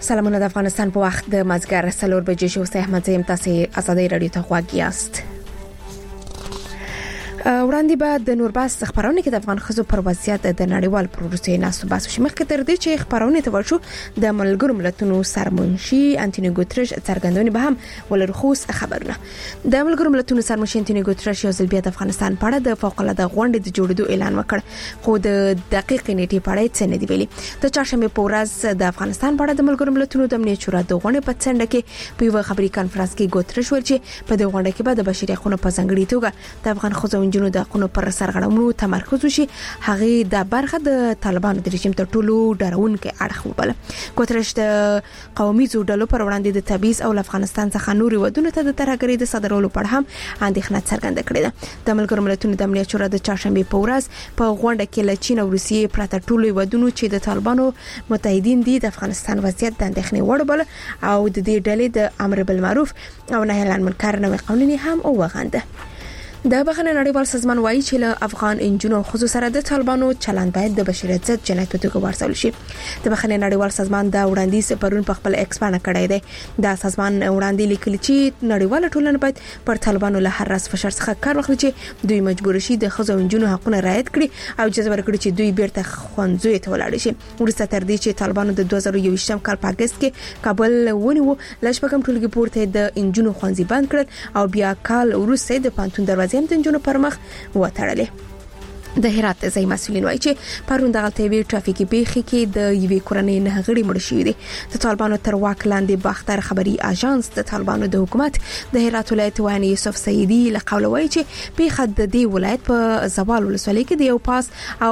سلامونه د افغانستان په وخت د مازګر 4 بجې شو. سه احمد زیم تاسو آزادۍ رادیو ته غواړئ یاست. وړاندې بعد د نورباس خبرونه کې د افغان خزو پر وضعیت د نړیوال پروسې ناسو باسو شمخ کې تر دې چې خبرونه ته ورشو د ملګرو ملتونو سرمنشي انټونیو ګوتریش څرګندونې به هم ولرخص خبرونه د ملګرو ملتونو سرمنشي انټونیو ګوتریش یو ځل بیا د افغانستان په اړه د فوق العاده غونډې د جوړېدو اعلان وکړ، خو د دقیق نیټې په اړه څه نه دی ویلي. د چهارشنبه په ورځ د افغانستان په اړه د ملګرو ملتونو د امنیت شورا د غونډې په څنډه کې په یو خبري کانفرنس کې ګوتریش ویل چې په دې غونډه کې به د بشري حقوقو په ځانګړي توګه د افغان خزو جنونو د حقوقو پر سرغړونو تمرکز وشي. هغه د برخه د طالبانو د رژیم تر ټولو ډارونکي اړخ وبله. ګوتریش د قومي ډلو پر وړاندې د تبعیض او افغانستان څخه نوري ودونه ته د ترهګرۍ د صدرولو پر هم اندېښنه څرګنده کړې ده. د ملګرو ملتونو د امنیت شورا د چهارشنبه په ورځ په غونډه کې له چین او روسیې پرته ټولو ودونو چې د طالبانو متحدین دي د افغانستان وضعیت د اندېښنې وړ بل او د دې ډلې د امر بالمعروف او نهي عن المنکر نوې قوانین هم وغنده. د بخښنې نړیوال سازمان وایي چې له افغان انجونو خصوصا سره د طالبانو چلند باید د بشریت ضد جنایت په توګه ورسول شي. د بخښنې نړیوال سازمان دا وړاندیز پرون په خپل ایکس باندې کړی دی. دا سازمان وړاندې لیکلی چې نړیوال ټولنه باید پر طالبانو له هر راز فشار څخه کار واخلي چې دوی مجبور شي د خزو انجونو حقوقونه رعایت کړي او اجازه ورکړي چې دوی بیرته خوندزوی ته ولاړ شي. ورسته تر دې چې طالبانو د 2021 کال په اگست کې کابل ونیو، لښپکم ټولګي پورته د انجونو خوندزي بند کړل او بیا کال ورسته د پانتون دروازې هم د انجونو پر مخ وتړلې. د هرات ځای مسؤلین وایي چې پرون د غلطي ټرافیکي پیښې کې د یوې کورنۍ نه غړي مړ شوي دي. د طالبانو تر واک لاندې باختر خبري اژانس د طالبانو د حکومت د هرات ولایت وانی یوسف سیدی له قوله وایي چې پیښه د دې ولایت په زوال ولسوالۍ کې د یو پاس او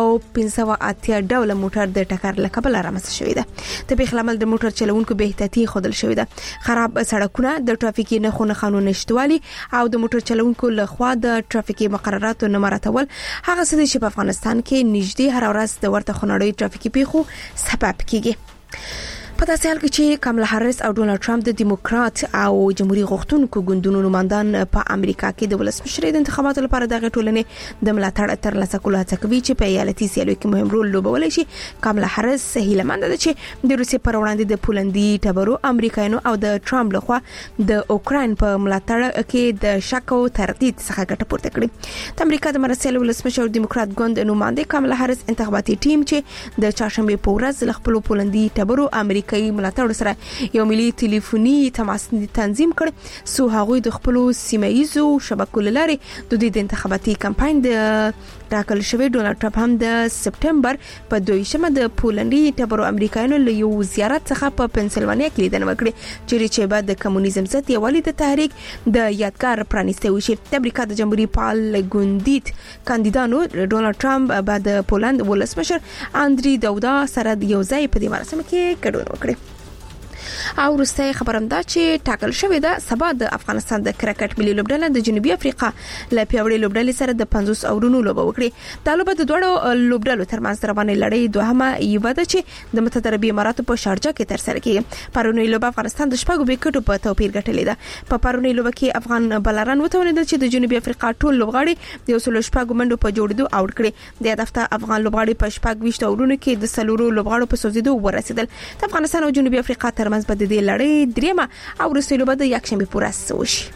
580 ډول موټر د ټکر له کبله رامنځته شوې ده. د پیښې لامل د موټر چلوونکو بې احتیاطي خودل شوې ده. خراب سړکونه، د ټرافیکي نښو قانون نشټوالي او د موټر چلوونکو له خوا د ټرافیکي مقرراتو نه مراعاتول هغه څه چې په افغانستان کې نږدې هر ورځ د ورته خنړۍ ټرافیکي پیښو سبب کیږي. په داسې حال کې چې کاملا هریس او ډونالد ټرمپ د دیموکرات او جمهوریت غوښتونکو ګوندونو نمائندان په امریکا کې د ولسمشر د انتخاباتو لپاره د ټولنې د ملاتړ ترلاسه کولو هڅه کوي چې په ایالتي سیالیو کې مهم رول لوبولی شي. کاملا هریس هیله مند ده چې د روسیې پر وړاندې د پولندي ټبرو امریکایانو او د ټرمپ لخوا د اوکراین په ملاتړ کې د شک او تردید څخه ګټه پورته کړي. د امریکا د مرستیال ولسمشر دیموکرات ګوند نماینده کاملا هریس انتخاباتي ټیم چې د چهارشنبه په ورځ له خپل پولندي ټبرو امریکایي ملاتړ سره یو ملي ټلیفوني تماس تنظیم کړ، سو هغوی د خپل سیمایي شبکو لاري د دې انتخاباتي کمپاین د ټاکل شوی ډونالد ټرمپ هم د سپټمبر په 2 د پولندي ټبرو امریکایانو له یو زیارت څخه په پنسلوانیا کې لیدنه وکړه چې بعد د کمونیزم ضد یوالي د تحریک د یادګار پرانیسته وشي. د امریکا د جمهوریت پال ګوندیت کاندیدانو ډونالد ټرمپ بعد پولند ولسمشر اندری دودا سره یو ځای په دې مراسم کې ګډون وکړ. او وروسته خبرم دا چې ټاکل شوې ده سبا د افغانستان د کرکټ ملي لوبډله د جنوبي افریقا له پیاوړې لوبډلې سره د 50 اورونو لوبه وکړي. دا لوبه د دوړو لوبډلو ترمنځ روانه لړۍ دوهمه یو ده چې د متحده عربي اماراتو په شارجه کې ترسره کیږي. پرونی لوبه افغانستان د شپږو وکټو په توپیر ګټلې ده. په پرونی لوبه کې افغان بلران وتوانیدل چې د جنوبي افریقا ټول لوبغاړي د 16 منډو په جوړېدو اوټ کړي. د هدف افغان لوبغاړي په 16 اورونو کې د سلورو لوبغاړو په سوزیدو ورسېدل. د افغانستان او جنوبي افریقا ترمنځ په دې لړۍ دریمه او وروستۍ لوبه د یکشنبه په ورځ وشي.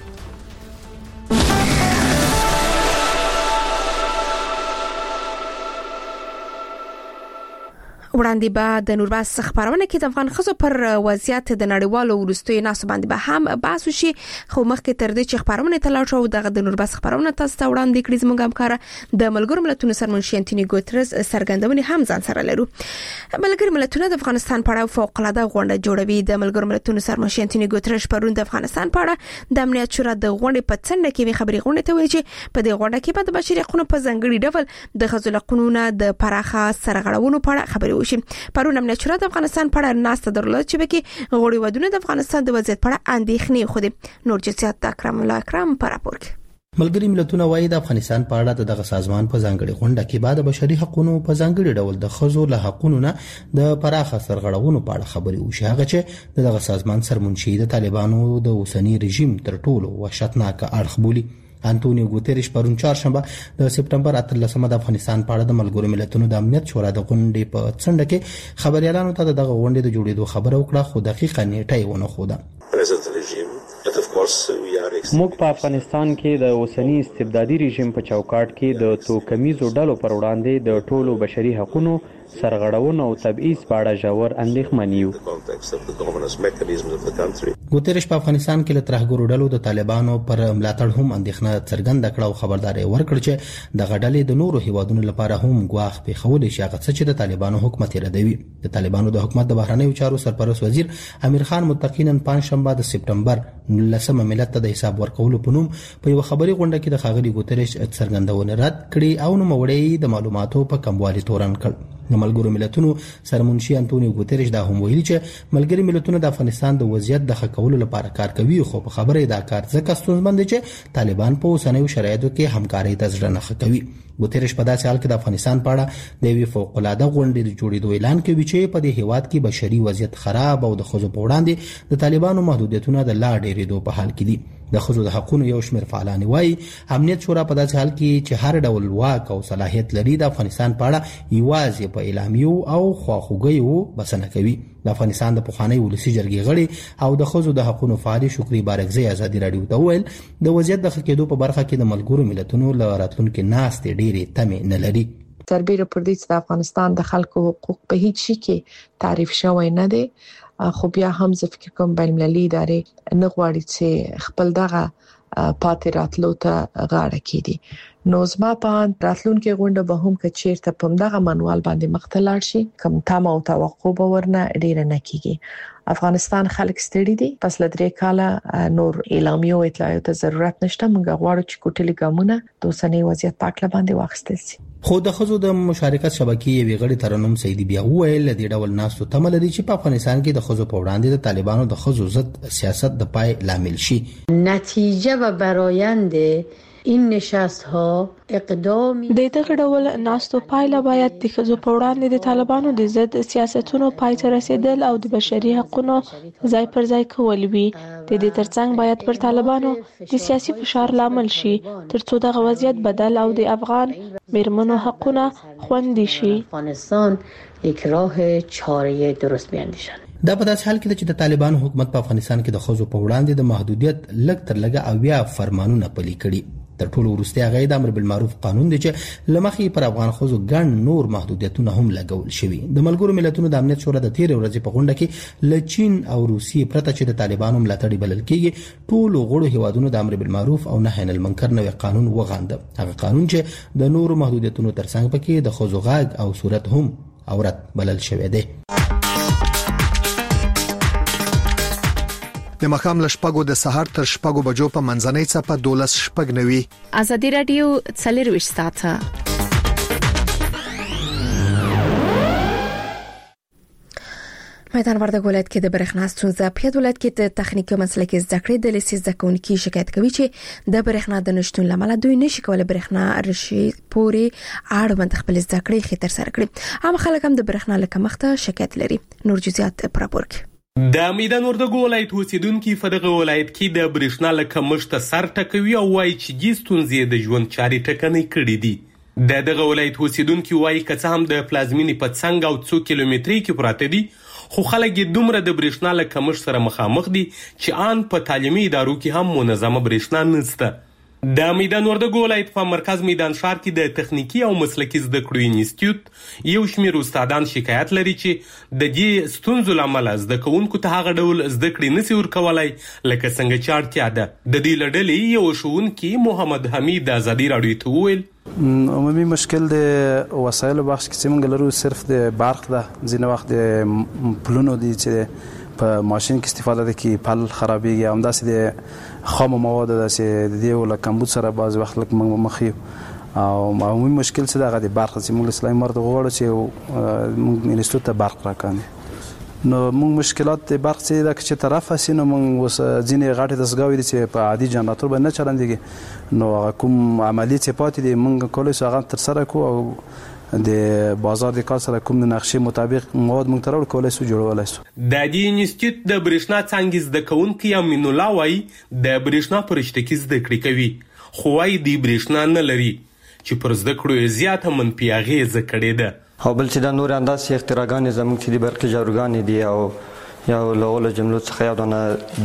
وړاندې بعد د نورباس خبرونه کې د افغان خزو پر وضعیت د نړیوالو ورستوي ناسو باندې به هم بحث وشي، خو مخکې تر دې چې خبرونه تلاړ شو د نورباس خبرونه تاسو ته وړاندې کړې زموږ همکار د ملګرو ملتونو سرمنشي انټونیو ګوتریش سرګندونې هم ځان سره لرو. ملګرو ملتونو د افغانستان په اړه فوق العاده غونډه جوړوي. د ملګرو ملتونو سرمنشي انټونیو ګوتریش پرون د افغانستان په اړه د امنیت شورا د غونډې په څنډه کې خبري غونډه ته ویل چې په دې غونډه کې به د بشري حقوقو په ځانګړي ډول د خزو قانون د پراخه سرغړونو په اړه خبري وشي. پرون امنیت شورا د افغانستان په اړه ناسته درلوده چې بګي غوړي ودونه د افغانستان د وضعیت په اړه اندېښنې خوده. نور جزئیات اکرم الله اکرم پر راپور کې. ملګری ملتونه وایي د افغانستان په اړه دغه سازمان په ځانګړي غونډه کې بعد بشري حقوقو په ځانګړي ډول د خزو له حقوقو نه د پراخه سرغړونو په اړه خبري وشي. هغه چې دغه سازمان سرمنشي د طالبانو د اوسنی رژیم تر ټولو وحشتناک اړخ بولي. انټونیو ګوتریش پرون چهارشنبه د سپټمبر 13 د افغانستان په اړه د ملګرو ملتونو د امنیت شورا د غونډې په څنډه کې خبريالانو ته دغه غونډې د جوړېدو خبره وکړه، خو دقیقه نیټه یې ونه ښوده. موږ په افغانستان کې د اوسنی استبدادي رژیم په چوکاټ کې د توکمیزو ډلو پر وړاندې د ټولو بشري حقوقو سرغړونو او تبعیض په اړه ژور اندېښمن یو. ګوتریش په افغانستان کې له ترهګرو ډلو د طالبانو پر ملاتړ هم اندېښنه څرګنده کړه او خبرداري ورکړه چې د غډلې د نورو هیوادونو لپاره هم ګواښ پیښول شي هغه څه چې د طالبانو حکومت ردوي. د طالبانو د حکومت د بهرنیو چارو سرپرست وزیر امیر خان متقینن پنځشنبه د سپټمبر 19 ملت ته د حساب ورکولو په نوم په یو خبري غونډه کې د ښاغلي ګوتریش څرګندونه رد کړې او نو موړې د معلوماتو په کموالي تورن کړ. د ملګرو ملتونو سرمنشي انټونیو ګوتریش دا هم ویلي چې ملګري ملتونه د افغانستان د وضعیت د ښه کولو لپاره کار کوي، خو په خبره دا کار ځکه ستونزمن دی چې طالبان په اوسنیو شرایطو کې همکاري ته ځړنه کوي. ګوتریش په داسې حال کې د افغانستان په اړه د یوې فوق العاده غونډې د جوړېدو اعلان کوي چې په دې هیواد کې بشري وضعیت خراب او د ښځو په وړاندې د طالبانو محدودیتونه د لا ډېرېدو په حال کې دي. د ښځو د حقوقو یو شمېر فعالان وایي امنیت شورا په داسې حال کې چې هر ډول واک او صلاحیت لري د افغانستان په اړه یوازې په اعلامیو او خواخوږیو بسنه کوي. د افغانستان د پخوانی ولسی جرګې غړي او د ښځو د حقوقو فعال شکري بارکزی ازادي رادیو ته ویل د وضعیت د ښه کېدو په برخه کې د ملګرو ملتونو له راتلونکو ناستې ډېرې تمې نه لري. سربېره پر دې چې د افغانستان د خلکو حقوق په هیڅ شي کې تعریف شوی نه دی، خو بیا هم زه فکر کوم بین المللي ادارې نه غواړي چې خپل دغه پاتې راتلو ته غاړه کېږي. نو زما په راتلونکي غونډه به هم که چیرته په دغه منوال باندې مخته لاړ شي، کوم تمه او توقع به ورنه ډیره نه کیږي. افغانستان خلک ستړي دي، پس له 3 کاله نور اعلامیو اطلاعاتو ته ضرورت نشته. موږ غواړو چې کوټلي ګامونه د اوسنۍ وضعیت په اړه باندې واخیستل شي. خو د ښځو د مشارکت شبکې یوې غړي ترنم سیدی بیا وویل د دې ډول ناستو تمه لري چې په افغانستان کې د ښځو په وړاندې د طالبانو د ښځو ضد سیاست د پای لامل شي. نتیجه و برآیند این نشست ها اقدامی د دغه ډول ناستو پایله باید د ښځو په وړاندې د طالبانو د ضد سیاستونو پای ته رسیدل او د بشري حقوقو ځای پر ځای کول وي. د دې ترڅنګ باید پر طالبانو د سیاسي فشار لامل شي ترڅو دغه وضعیت بدل او د افغان میرمنو حقونه خوندي شي. افغانستان یک راه چاره درست بیاندیشند. دا په داسې حال کې چې د طالبانو حکومت په افغانستان کې د ښځو په وړاندې د محدودیت لږ تر لږه اویا فرمانونه پلي کړي. تر ټولو وروستي هغه د امر بالمعروف قانون دی چې لمخې پر افغان ښځو ګڼ نور محدودیتونه هم لګول شوي. د ملګرو ملتونو د امنیت شورا د تیر ورځې په غونډه کې له چین او روسیې پرته چې د طالبانو ملاتړي بلل کېږي ټولو غړو هیوادونو د امر بالمعروف او نهي عن المنکر نوې قانون وغانده. هغه قانون چې د نورو محدودیتونو ترڅنګ پکې د ښځو غږ او صورت هم عورت بلل شوی دی. د مخام لشپګو د سحر تر شپګو بجو په منځنۍ صفه 12 شپګ نوي. ازادي رادیو 24 ساعته. میدان وردګ ولایت کې د برېښنا ستونزه په ولایت کې د تخنیکي مسلکي زده کړې د لیسې زده کوونکي شکایت کوي چې د برېښنا د نشټون لامل دوی نشي کولای برېښنا رشي پوري اړوند خپل زده کړې خطر سره کړي. عام خلک هم د برېښنا له کمښت شکایت لري. نور جزئیات پراپورک. د میدان وردګ ولایت اوسیدونکو په دغه ولایت کې د برېښنا له کمښت سر ټکوي او وايي چې دې ستونزې د ژوند چارې ټکنۍ کړې دي. دغه ولایت اوسیدونکو وايي که څه هم د پلازمینې په څنګ او 2 کیلومتري کې پراته دي، خو خلک دومره د برېښنا له کمښت سره مخامخ دي چې آن په تعلیمي ادارو کې هم منظمه برېښنا نشته. د میدان وردګ ولایت په مرکز میدان ښار کې د تخنیکی او مسلکي زده کړو انسټیټیوټ یو شمېر استادان شکایت لري چې د دې ستونزو لامل زده کوونکو ته هغه ډول زده کړې نشي ورکولای لکه څنګه چې اړتیا ده. د دې لړلې یو ښوونکی محمد حمید ازادي رادیو ته وویل عمومي مشکل د وسایلو بخش کې موږ لرو صرف د برق ده. ځینې وخت د پلونو دي چې په ماشين کې استفاده ده کې پل خرابېږي، همداسې د خام مواد ده چې د دې ول کمبود سره بعض وخت لکه مخې او عمومي مشکل څه دغه د برق چې موږ اسلامي مرد غواړو چې موږ انسټیټیوټ ته برق راکړي. نو موږ مشکلات د برق څخه د چې طرف اسینو موږ وس ځینې غاټه دسګاوي دي چې په عادي جنراتور باندې نه چلندېږي. نو کوم عملی چې پاتې دي موږ کولای شو هغه تر سره کو او د بازار د کار سره کوم نقشې مطابق مواد موږ ترور کولای شو جوړولای شو. د دې انسټیټیوټ د برېښنا څنګه زده کوونکي امین الله وايي د برېښنا پرشته کې زده کړې کوي، خو وايي د برېښنا نه لري چې پر زده کړو یې زیاته منفي اغېزه کړې ده. او بل چې دا نور انداسې اختراګانې زموږ چې د برقي جاروګانې دي او یو له اولو جملو څخه یو دانه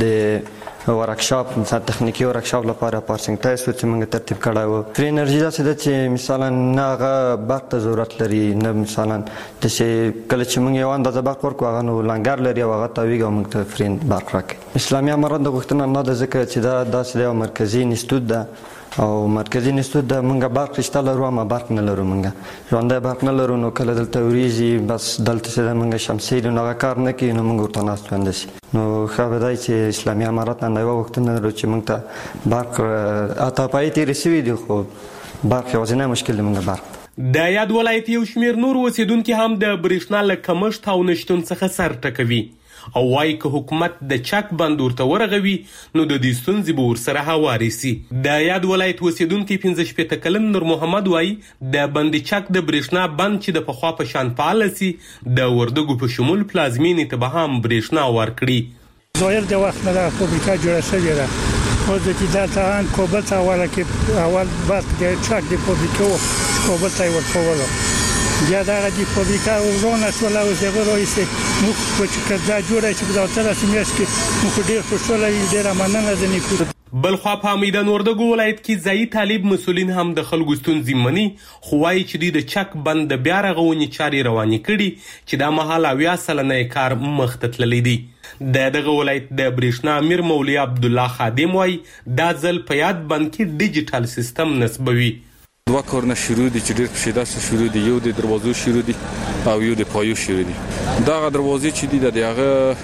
د ورکشاپ مثلا تخنیکي ورکشاپ لپاره پارسنګ ټایس چې موږ ترتیب کړی و. فری انرژي داسې ده چې مثلا نه هغه برق ته ضرورت لري نه مثلا داسې کله چې موږ یو اندازه برق ورکړو هغه نو لنګر لري او هغه تاویږي او موږ ته فري برق راکوي. اسلامي امارات د غوښتنه نه ده ځکه چې دا داسې یو مرکزي انسټیټوټ ده او مرکزي انسټیټوټ د موږ برق شته لرو اما برق نه لرو. موږ ژوندی برق نه لرو نو کله دلته وریږي بس دلته چې د موږ شمسي نو هغه کار نه کوي نو موږ ورته ناست وندسي. نو ښه به دی چې اسلامي امارات نه یوه غوښتنه لرو چې موږ ته برق اته پای تېرې سوي دي خو برق یوازینی مشکل دی موږ برق. د یاد ولایت یو شمېر نور اوسېدونکي هم د برېښنا له کمښت او نشتون څخه سر ټکوي او وايي که حکومت د چک بند ورته ورغوي نو د دې ستونزې به ورسره هوارې سي. د یاد ولایت اوسېدونکی 15 کلن نور محمد وايي د بند چک د برېښنا بند چې د پخوا په شان فعاله سي د وردګو په شمول پلازمینې ته به هم برېښنا ورکړي. ظاهر د وخت نه د فابریکه جوړه شوې ده او د دلته ان کوبل ته اوله کې اول برق د چک د فابریکو کوبل ته ورکولو بیا دا د فابریکه ورونه شول او زغه رئیس نو چې دا جوړه چې په تاسو سیمه کې مخ ډیر خوشاله ډیر مننه ځنی. بل خوا په میدان وردګو ولایت کې ځایي طالب مسولین هم د خلکو ستونزې مني خو وايي چې دوی د چک بند د بیا رغونې چارې روانې کړي چې دا مهال 80% کار مخ ته تللی دی. دغه ولایت د برېښنا امیر مولوي عبدالله خادم وايي دا ځل په یاد بند کې ډیجیټل سیستم نصبوي. دوه کارونه شروع دي چې ډېر په شدت شروع دي. یو د دروازو شروع دي او یو د پایو شروع دي. دا دروازې چې دي د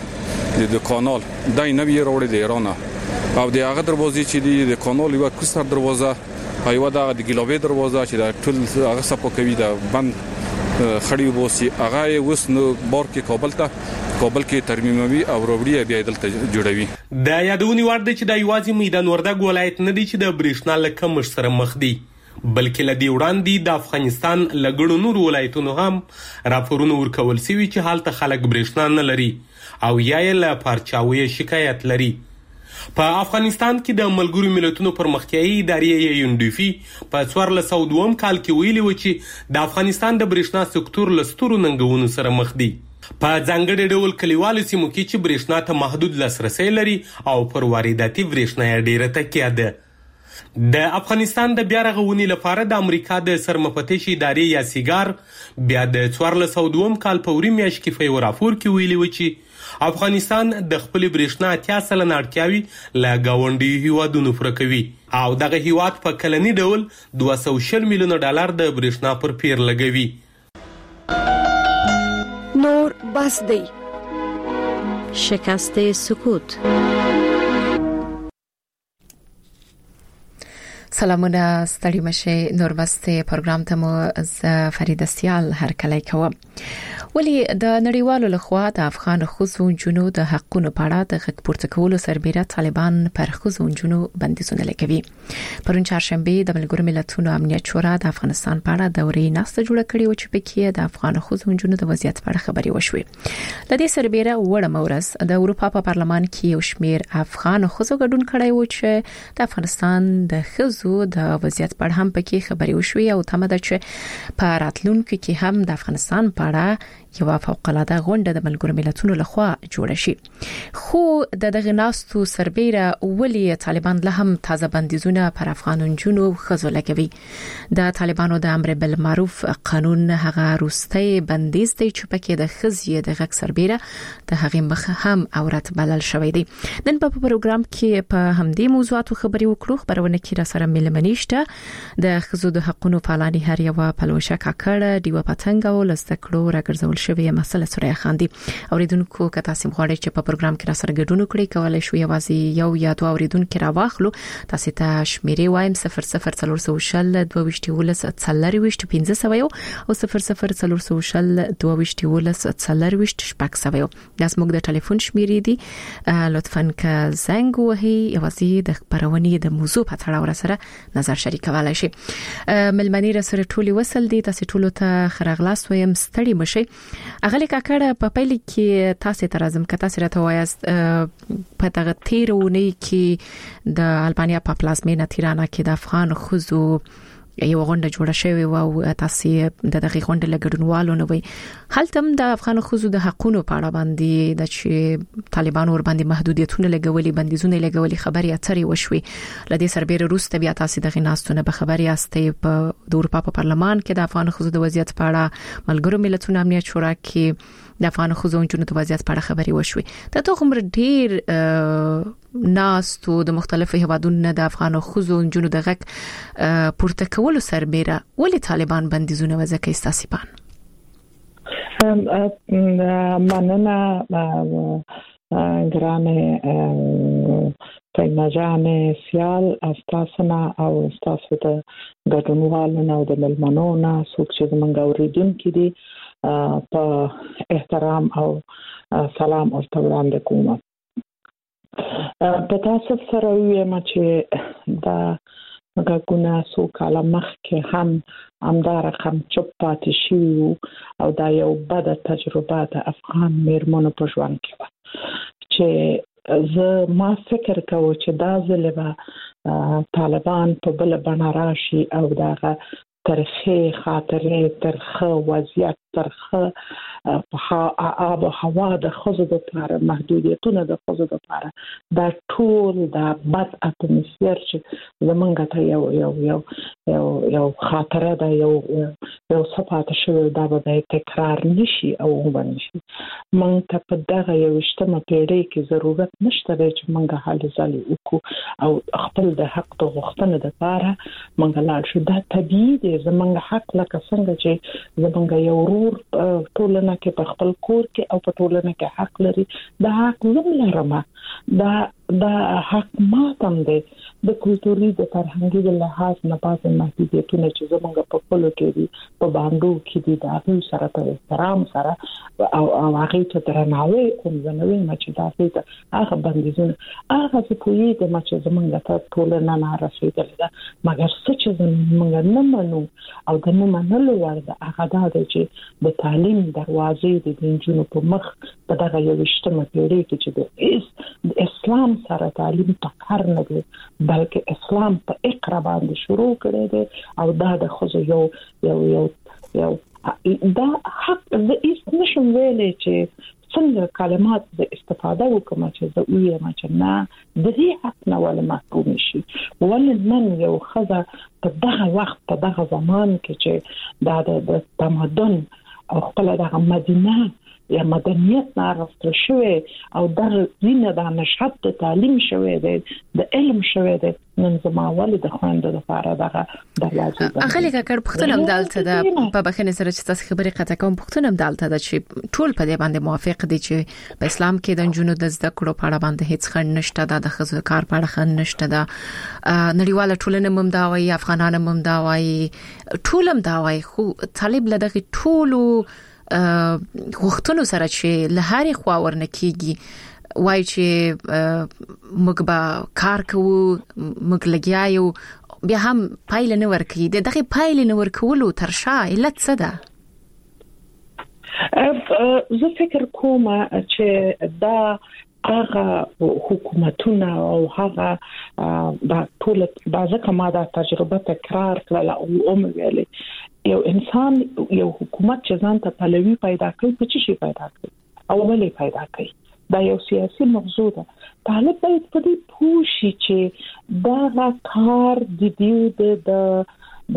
هغه د کانال دای نه وی راوړي د ایران او د هغه دروازې چې دي د کانال یو کوستر دروازه ایو دا د ګلوبې دروازه چې دا ټول هغه سپو کوي دا بند خړی ووسی هغه وس نو بار کې کابل کې ترمیموي او وروړي بیا دلته جوړوي. د یادونې وړ دی چې د یوازې میدان وردګ ولایت نه دی چې د برېښنا له کمښت سره مخ دی بلکې له دې وړاندې د افغانستان له ګڼو نورو ولایتونو هم راپورونه ورکول سوي چې هلته خلک برېښنا نه لري او یا یې له پارچاویه شکایت لري. په افغانستان کې د ملګرو ملتونو پرمختیایي ادارې یوندوفي په 1402 کال کې ویلي و چې د افغانستان د برېښنا سکتور له سترو ننګونو سره مخ دی. په ځانګړي ډول کلیوالو سیمو کې چې برېښنا ته محدود لاسرسی لري او پر وارداتي برېښنا یې ډېره تکیه ده. د افغانستان د بیا رغونې لپاره د امریکا د سرمفتش ادارې یا سیګار بیا د 1402 کال په وری میاشت کې په یو راپور کې ویلي و چې افغانستان د خپل برېښنا 80% اړتیاوي له ګاونډي هیوادونو پوره کوي او دغه هیواد په کلني ډول 200 میلیونه ډالر د برېښنا پر پیر لګوي. نور بس دی شکست سکوت. سلامونه ستړي مشه نور بسته پروګرام ته مو ز فرید سیال هر کله کوم. ولی د نړیوالو لخوا د افغان ښځو جنو د حقونو په اړه د غږ پورته کولو سربېره طالبان پر ښځو جنو بندیزونه لګوي. پرون چهارشنبه د ملګرو ملتونو امنیت شورا د افغانستان په اړه دورې ناسته جوړه کړې و چې پکې د افغان ښځو جنو د وضعیت په اړه خبري وشوي. د دې سربېره وړه مورز د اروپا په پارلمان کې یو شمېر افغان ښځو ګډون کړی و چې د افغانستان د ښځو د وضعیت په اړه هم پکې خبري وشوي او تمه ده چې په راتلونکو کې هم د افغانستان په اړه یو فوق العاده غونډه د ملګرو ملتونو لخوا جوړه شي. خو د دغه ناستو سربېره ولی طالبان له هم تازه بندیزونه پر افغانونجونو خزو لګوي. د طالبانو د امر بالمعروف قانون هغه روستي بندیز دی چې پکې د خزي د غږ سربېره د هغه مخ هم اورات بلل شوې دي. نن په پروګرام کې په همدې موضوعاتو خبري وکړو. خبرونه کې را سره ملمنيشته د خزو د حقونو پالاني هر یو پلوشه کاکړه دیو پتنګ او لستکړو راګرځول شوی مسله سره خاندي. اوریدونکو که تاسو غواړئ چې په پروګرام کې را سره ګډون وکړئ کولای شئ یوازې یو یا دوه اوریدونکو راواخلو. تاسو ته شمیرې وایم 0040 22 13 1500 او 0040 22 13 1500 دا زموږ د ټلیفون شمیرې دي. لطفاً که زنګ وهي یوازې د خبرونې د موضوع په اړه سره نظر شریکولای شئ. ملمنې را سره ټولي وصل دي. تاسو ټولو ته خرغلاس وایم ستړي مشئ. اغلی کاکړه په پیل کې تاسو ته راځم که تاسو راته وایاست په دغه تیرونه کې د البانیا په پلازمینه تیرانا کې د افغان خزو یو غونډه جوړه شوې او تاسو د دغه غونډې لګډونوالو نه وي هلته د افغان خزو د حقوقو په اړه باندې د چې طالبانو ور باندې محدودیتونه لګولي بندیزونه لګولي خبري اترې وشوي لدې سربېره روسته بیا تاسو د غناستونه به خبري استې په د اروپا په پارلمان کې د افغان خزو د وضعیت په اړه ملګرو ملتونو امنیت شورا کې د افغان خزو د وضعیت په اړه خبري وشوي ته کوم ډیر ناستو د مختلفو هیوادونو د افغان خزو جنو د غک پورته کولو سربېره ولې طالبان بندیزونه وځکه استاسیبان مننه ګرانه پېناجانه سیال استاسنا او استاسو د ګډونوالو او د ملمنونو څوک چې زمونږ اوریدونکو دي په احترام او سلام او وړاندې کوم په تاسو سره وایم چې دا غوښنه سو کاله مخکې هم امدار خم چپ پاتې شي او دا یو بد تجربه د افغان میرمنو په ژوند کې و چې زه ما فکر کوم چې دا ځلې طالبان په بل بڼه راشي او دا ترخه خاطرې ترخه وضعیت ترخه آب و هوا د خزو د لپاره محدودیتونه د خزو د لپاره دا ټول د بد اتموسفیر چې زمونږ ته یو خاطره ده یو صفات شوی دا به تکرار نشي او ونشي مونږ ته په دغه یو اجتماع پیړۍ کې ضرورت نشته چې مونږ حل ځلې وکړو او خپل د حق د غوښتنې لپاره مونږ لاړ شو دا طبيعي دی زمونږ حق لکه څنګه چې زمونږ یو ورور ټولنه کې په خپل کور کې او په ټولنه کې حق لري دا حق لرم دا حق ماتم دی د کلتوري د فرهنګي د لحاظ نه پاتې محدودیتونه چې زمونږ په خپل کې دي په باندې کې دي دا به سره په احترام سره او هغه ته درناوی کوم زنوي چې دا هغه بندیزونه هغه چې کوی د چې زمونږ ته ټولنه نه رسیدل دا مګر څه چې زمونږ نه منو او د نه منلو ورته هغه دا چې د تعلیم دروازې د انجونو په مخ په دغه یو اجتماع پیړۍ کې چې د اسلام سره تعلیم پکار نه دی بلکې اسلام په اقرا باندې شروع کړی دی او دا د خو یو دا حق د نشم ویلې چې څنګه کلمات د استفاده وکم چې د ویما چې نه د دې حق نه ولا محروم شي ولې من یو خزه په دغه وخت په دغه زمان کې چې د تمدن او خپل دغه مدینه یا مدنیت نارسته شوی او د زینه د نشاط د تعلیم شوی دی د علم شوی دی نن زما ولې د خوند د لپاره دغه دروازه اغلی کاکړ پښتون هم دالته ده په بخنه سره چې تاسو خبرې قطع کوم پښتون هم دالته ده چې ټول په دې باندې موافق دي چې په اسلام کې د جنونو د زده کړو په اړه باندې هیڅ خنډ نشته د خزو کار په اړه خنډ نشته ده نړیواله ټولنه هم دا وایي افغانان هم دا وایي ټول هم دا وایي خو طالب لدغه ټولو غوښتنو سره چې له هرې خوا ورنکېږي وای چې موږ به کار کوو موږ لګیا یو بیا هم پایله نه ورکړي دغه پایله نه ورکولو تر شا علت څه ده زه فکر کوم چې دا هغه حکومتونه او هغه د ټول بعضه کما د تجربه تکرار کړل او ویلې یو انسان یو حکومت چې ځان ته پلوي پیدا کوي په چی پیدا کوي او ولې پیدا کوي دا یو سیاسي موضوع ده طالب باید په دې پوښي چې دا کار د دې د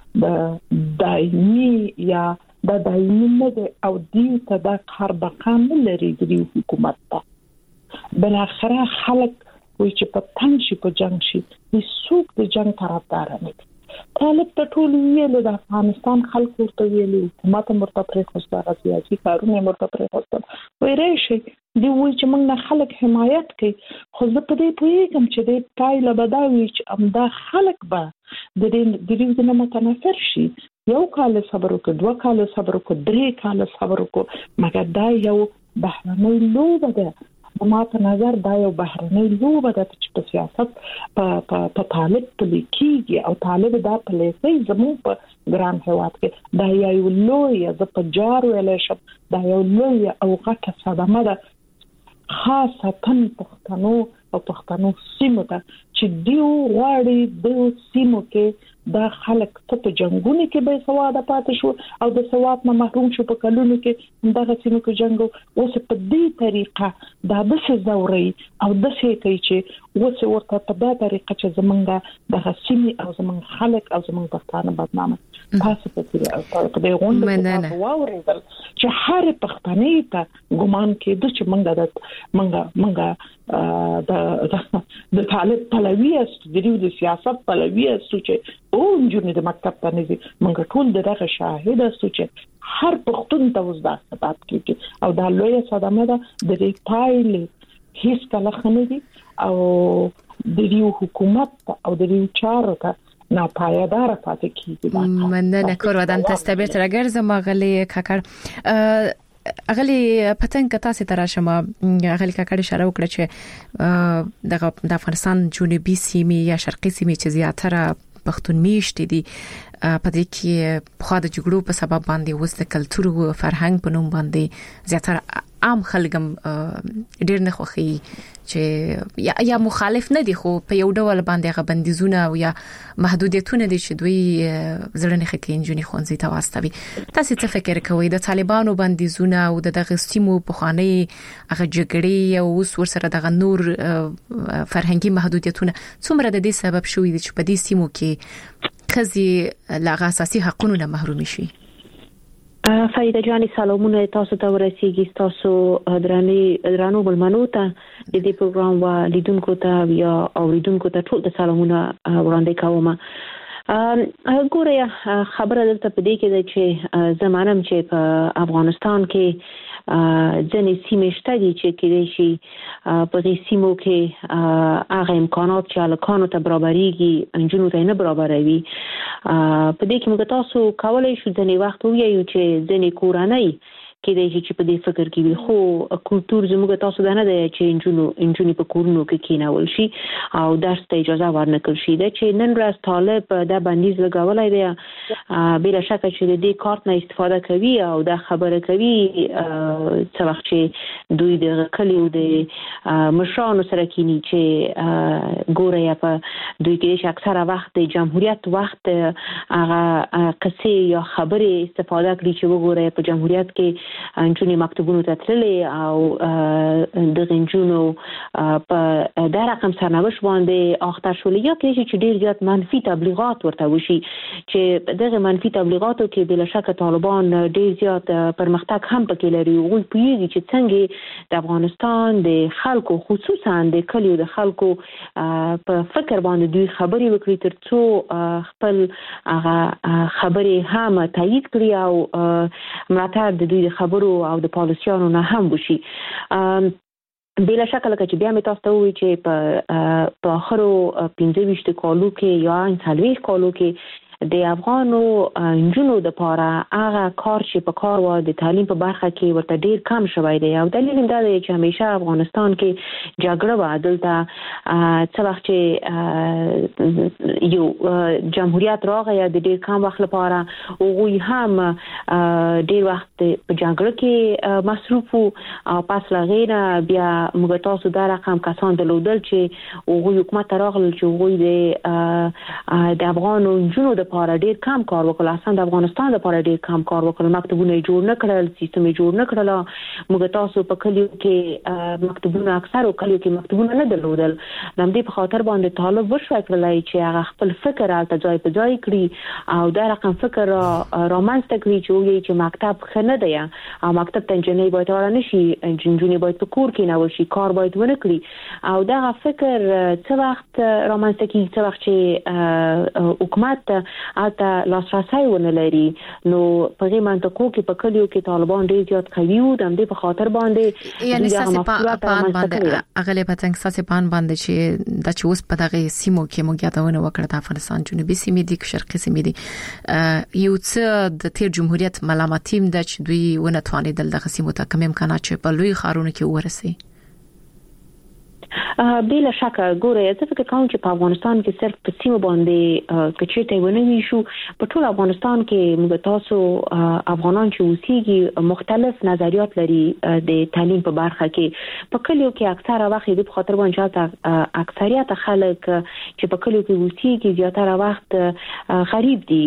دایمي یا د دایمي نه او دې ته دا کار بقام لري د حکومت ته بل اخره خلک وایي چې په تنګ شي په جنگ شي هیڅوک د جنگ طرفدار نه دي طالب ته ټول ویل د افغانستان خلک ورته ویل حکومت مرته پرې خوسته سیاسي کارونه مرته پرې خوسته وایي شي دی وایي چې موږ خلک حمایت کوي خو زه په دې پوهیږم چې د پایله بداوي چې امدا خلک به د دې نه متنفر شي یو کال صبر وکړه دوه کال صبر وکړه درې کال صبر وکړه مګر دا یو بهرنۍ لوبه ده ما په نظر دا یو بهرنۍ لوبه ده چې په سیاست په طالب پلیکيږي او طالب دا پلیسي زموږ په ګران هواد کې دا یو لوی د پجار ویل شم دا یو لوی او غټه صدمه ده خاصه پښتنو سیمو ته چې دیو غواړي د سیمو کې دا خلک په جنگونو کې به سواد پاتې شو او د سواد نه محروم شو په کلونو کې دغه سیمو کې جنگ اوس په دې طریقه دا د څه زوري او د څه کوي چې اوس ورته په دې طریقه چې زمونږ د سیمې او زمونږ خلک او زمونږ پښتانه بدنامه تاسو په دې غونډه کې واورېدل چې هر پښتني ته ګمان کې چې منګه د طالب پلوي است د سیاست پلوي است چې او جنې د مکتب ته نه دي موږ ټول دغه شاهد است چې هر پښتون ته وزدا ثبات کیږي او دا لوی صدمه ده د دې پایلې هیڅ کله خنه دي او د یو حکومت او د یو چارو ته ناپایدار پاتې کیږي مننه کور ودان تاسو به تر ګرځم غلي کاکړ اغلی پتنګ تاسو ته راشم اغلی کاکړ اشاره وکړه چې د افغانستان جنوبي سیمې یا شرقي سیمې چې زیاتره پښتون میشت دي په دې کې خو د جګړو په سبب باندې وس د کلچر او فرهنګ په نوم باندې زیاتره عام خلګم ډیر نه خوخي چې یا مخالف نه دي خو په یو ډول باندې غو بندیزونه او یا محدودیتونه دي چې دوی زړه نه خکې انجونی خونځي ته واستوي تاسو څه فکر کوئ د طالبانو بندیزونه او دغه سیمو په خاني هغه جګړې او اوس ورسره دغه نور فرهنګي محدودیتونه څومره د دې سبب شوې دي چې په دې سیمو کې خزي لا اساسي حقوقونه محروم شي فریده جانی سلامونه تاسو ته ورسیږي تاسو درانو بلمنو ته د دې پروګرام و لیدونکو ته یا اوریدونکو ته ټول د سلامونه وړاندې کوم ګوره خبره دلته په دې کې ده چې زمانم چې په افغانستان کې ځنې سیمې شته دي چې کېدای شي په دې سیمو کې هغه امکانات چې الکانو ته برابرېږي انجونو ته نه برابروي په دې کې موږ تاسو کولای شو ځنې وخت وایو چې ځنې کورنۍ کېدای شي چې په دې فکر کې وي خو کلچر زموږ تاسو دا نه دی چې انجونی په کورونو کې کېنول شي او درس ته اجازه ورنکړل شي دا چې نن ورځ طالب دا بندیز لګولای دی بلا شک چې د دې کارت نه استفاده کوي او دا خبره کوي څه وخت چې دوی د کلیو د مشرانو سره کینی چې ګوره یا په دوی کې اکثره وخت د جمهوریت وخت هغه قصې یا خبرې استفاده کړي چې وګوره په جمهوریت کې انجونی مکتبونو ته تللې او د انجونو په دا رقم سرنوشت باندې اخته شولې یا کې چې ډیر زیات منفي تبلیغات ورته وشي چې دغه منفي تبلیغاتو کې بلا شک طالبان ډیر زیات پرمختګ هم پکې لري او پیږي چې څنګه د افغانستان د خلکو خصوصا د کلیو د خلکو په فکر باندې دوی خبرې وکړي ترڅو خپل هغه خبرې هم تایید کړي او ملاتړ د دوی خبرو او د پالیسیانو نه هم وشي بلا شک لکه چې بیا مې تاسو ته وایي چې په اخرو 15 کالو کې یا 40 کالو کې د افغانو انجونو د پاره هغه کار چې په کار و د تعلیم په برخه کې ورته ډیر کم شوی دی او دلیل دا دی چې همیشه افغانستان کې جګړه و عدالت څه وخت چې یو جمهوریت راغی د ډیر کم وخت لپاره او غوی هم ډیر وخت په جګړه کې مصروف او پس لغیره بیا موږ تاسو دا رقم کسان درلودل چې او غوی حکومت راغل چې غوی د افغانو انجونو د لپاره ډیر کم کار وکړل اصلا د افغانستان لپاره ډیر کم کار وکړل مکتبونه جوړ نه کړل سیستم جوړ نه کړل موږ تاسو په کلیو کې مکتبونه اکثر کلیو کې مکتبونه نه درلودل نن دې په خاطر باندې طالب وشو کړلای چې هغه خپل فکر الته ځای په ځای کړی او دا رقم فکر رومانس ته کړی چې مکتب خنه دی او مکتب ته جنې باید ورانه شي جنې باید په کور کې نه وشي کار باید ونه کړی او دا فکر څه وخت رومانس ته کې څه وخت چې حکومت البته لاسرسي ونه لري نو په دې منطقو کې په کلیو کې طالبان ډیر زیات قوي وو د دې په خاطر باندې یعنی ساسي پان باندې اغلب څنګه ساسي پان باندې چې د چوس په دغه سیمو کې موږ یادونه وکړه د افغانستان جنوبي سیمې دي شرقي سیمې دي یو څه د تیر جمهوریت ملامتیم د چې دوی ونه توانیدل د سیمو ته کوم امکانات چې په لوی خارونو کې ورسي بلا شک ګوره زه فکر کوم چې په افغانستان کې صرف په سیمه باندې کچېته ونوي شو په ټول افغانستان کې موږ تاسو افغانان چې اوسېږي مختلف نظریات لري د تعلیم په برخه کې په کلیو کې اکثره وخت د خاطر باندې اکثریت خلک چې په کلیو کې اوسېږي زیاتره وخت غریب دي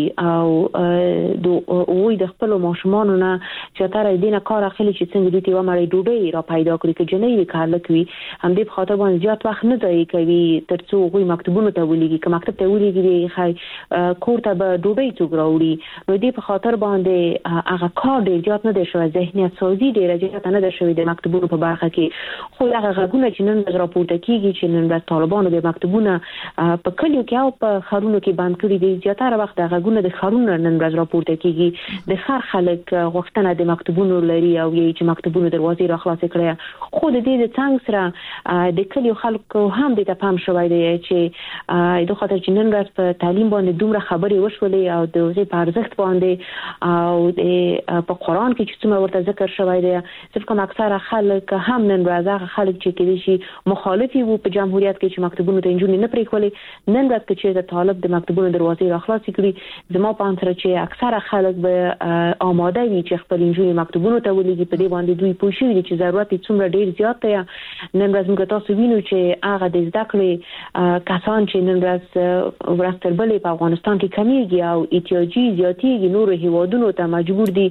او د خپل ماشومانو نه زیاتره دینه کار اخلي چې څنګه دوی ته ومړي ډوډۍ را پیدا کړي چې جنې کار کوي هم دې په خاطر باندې زیات وخت نه ضایع کوي ترڅو غوي مکتبونو ته ولېږي که مکتب ته ولېږي کور ته به ډوډۍ څوک راوړي نو دې په خاطر باندې هغه کار ډېر زیات نه دی شوی ذهنیت سازي ډېره زیاته نه ده شوې د مکتبونو په برخه کې خو هغه غږونه چې نن ورځ راپورته کېږي چې نن ورځ طالبانو د مکتبونه په کلیو کې او په ښارونو کې بند کړي دي زیاتره وخت د غږونه د ښارونو نن ورځ راپورته کېږي د ښار خلک غوښتنه د مکتبونو لري او یې چې مکتبونو دروازې را خلاصې کړي خو د دې د څنګ سره د کلیو خلکو هم د تفهم شوی دی چې د خاطر چې نن ورځ په تعلیم باندې دومره خبرې وشولې او د هغې په ارزښت باندې او د په قرآن کې چې څومره ورته ذکر شوی دی صرف کوم اکثره خلک هم نن ورځ هغه خلک چې کېدای شي مخالف وو په جمهوریت کې چې مکتبونو ته نجونې نه پرېښولې نن ورځ چې طالب د مکتبونو دروازې را خلاصې کړي زما په اند سره چې اکثره خلک به آماده وي چې خپل نجونې مکتبونو ته ولېږي په دې باندې دوی پوه شوي دي چې ضرورت یې څومره ډېر زیات دی نن ورځ موږ تاسو وینو چې هغه د زده کړې کسان چې نن ورځ ورځ تر بلې په افغانستان کې کمیږي او احتیاجي زیاتېږي نورو هیوادونو ته مجبور دي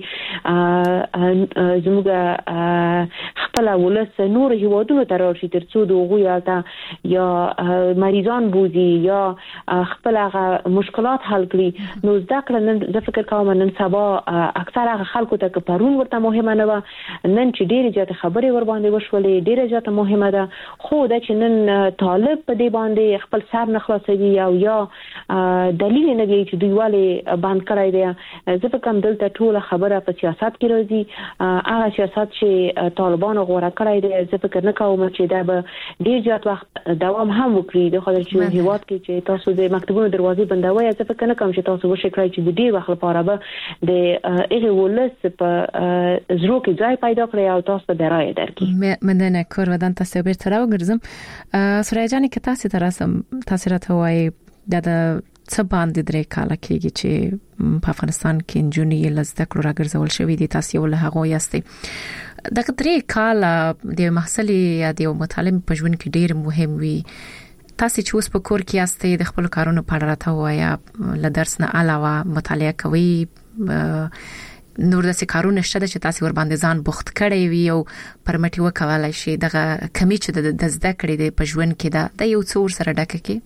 زموږ خپل ولس نورو هیوادونو ته راشي ترڅو د هغوی هلته یا مریضان بوزي یا خپل هغه مشکلات حل کړي نو زده کړه نن زه فکر کوم نن سبا اکثره هغه خلکو ته که پرون ورته مهمه نه وه نن چې ډېرې زیاتې خبرې ور باندې وشولې ډېره زیاته مهمه ده خو دا چې نن طالب په دې باندې خپل سر نه خلاصوي او یا دلیل نه دی چې دوی ولې بند کړی دی زه فکر کوم دلته ټوله خبره په سیاست کې راځي هغه سیاست چې طالبانو غوره کړی دی زه فکر نه کوم چې دا به ډېر زیات وخت دوام هم وکړي د خاطر چې هیواد کې چې تاسو د مکتبونو دروازې بندوي زه فکر نه کوم چې تاسو وشي کړئ چې د ډېر وخت لپاره به د هغې ولس په زړه کې ځای پیدا کړي او تاسو ته رایه درکړي مننه کور ودان تاسو بیرته راوګرځم سوریا جان کې تاسو راته وایي د څه باندې درې کاله کېږي چې په افغانستان کې نجونې لزده کړو راګرځول شوې دي تاسو یو له هغه یاستئ د درې کاله د محصل یا د متعلم په ژوند کې ډېر مهم وي تاسو چې اوس په کور کې یاستئ د خپل کارونو په اړه راته وایي له درس نه علاوه مطالعه کوي نور د کارونه شته چې تاسو ور باندې ځان بوخت کړی وي او پرمټي وکولای شي دغه کمی چې د زده کړې د پښون کې دا یو څور سره ډکه کې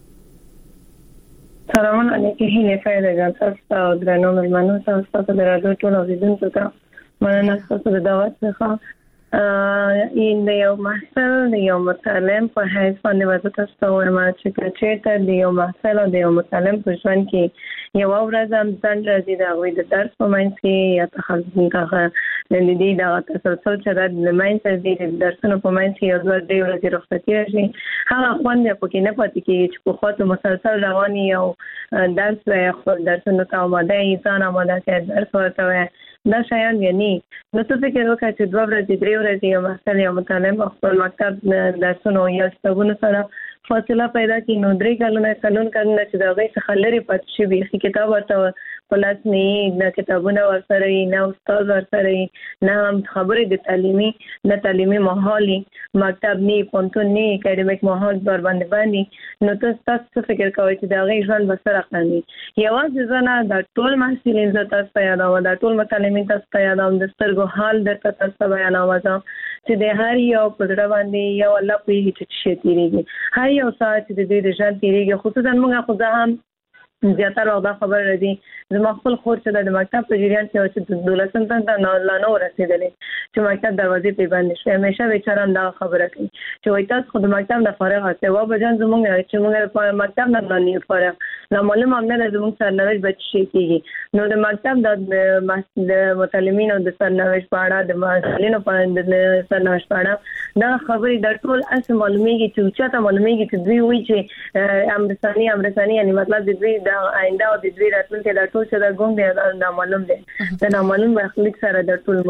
سلام علیکم هیله فایده جان تاسو او درنو ملمنو تاسو ته درادو ټول اوریدونکو ته مننه تاسو د دعوت څخه این د یو محصل د یو متعلم په حیث باندې وځو تاسو وایم چې چیرته د یو محصل او د یو متعلم په ژوند کې یو ورځ هم ځان راځي دا غوي د درس په منځ کې یا تخصصي کاغه د دې دا تسلسل چې د منځ د درسونو په منځ کې یو ځل دی ورځې رخصتي راشي هغه خوند په کې نه پاتې کېږي چې په خاطر مسلسل رواني او درس یا خپل درسونو ته آماده انسان آماده چې درس ورته دا شایان یعنی نو څه فکر وکړئ چې 2 ورځې 3 ورځې یو محصل یا متعلم خپل مکتب درسونو یا کتابونو سره فاصله پیدا کی نو 3 کلونه چې دا غي څخه لري پات شي به کتاب ورته پلاس نه کتابونه ورسره نه استاد ورسره نه خبرې د تعلیمي ماحول مکتب نه پونتون نه اکیډمیک ماحول بر باندې نو تاسو فکر کوئ چې دا غي ژوند بسره کړنی یوازې ځنه د ټول محصلین تاسو یادو د ټول متعلمین تاسو یادو د سترګو حال د تاسو بیانوم چې د هر یو پدړه باندې یو الله په هیڅ شي تیریږي هر یو ساعت د دې ژوند تیریږي خصوصا موږ خو هم زیاتره دا خبر راځي زما خپل خور چې د مکتب په جریان کې چې 12 ته نه رسیدلې چې مکتب دروازې په باندې شوه همیشه بیچاره دا خبره کوي چې وای تاسو خود مکتب نه فارغ اوسئ و بجان زموږ چې موږ په مکتب نه باندې فارغ نو معلومه هم نه زموږ سرنوشت بچی کیږي نو د مکتب د متعلمین او د سرنوشت په اړه د مسلمانانو په سرنوشت په اړه دا خبرې د ټول اس معلومیږي چې چاته معلومیږي چې دوی وایي چې امرسانی یعنی مطلب د دوی د آینده او د دوی راتلونکي د ټول څه د ګوند دی نامعلوم دی د نامعلوم برخلیک سره د ټول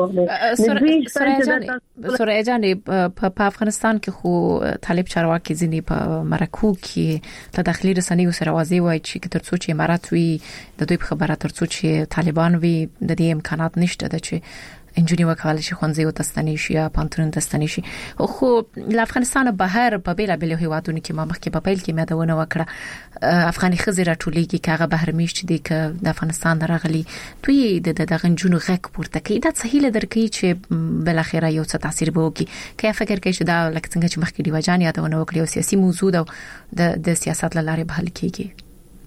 مخ سوریا جان په افغانستان کې خو طالب چارواکي ځنی په مرکو کې تداخلي رسنیو سره واضح وایي چې ترڅو چې امارات وي د دوی خبره ترڅو چې طالبان وي د دې امکانات نشته د چې انجونی وکاله شي خونځي او تستنی شي یا پانتون تستنی شي خو د افغانستان بهر په بیل بیل هیوادونو کې ما مخکې په پیل کې مدونه وکړه افغاني خزر ټولېږي کاغه بهر میشت دي ک د افغانستان راغلي دوی د غنجونو غک پورته کوي دا صحیح لدرکې چې بل اخره یو څه تاثیر به وکړي کله فکر کوي چې دا لکه څنګه چې مخکې دی وجان یادونه وکړي او سیاسي موضوع د سیاست لاره به حل کیږي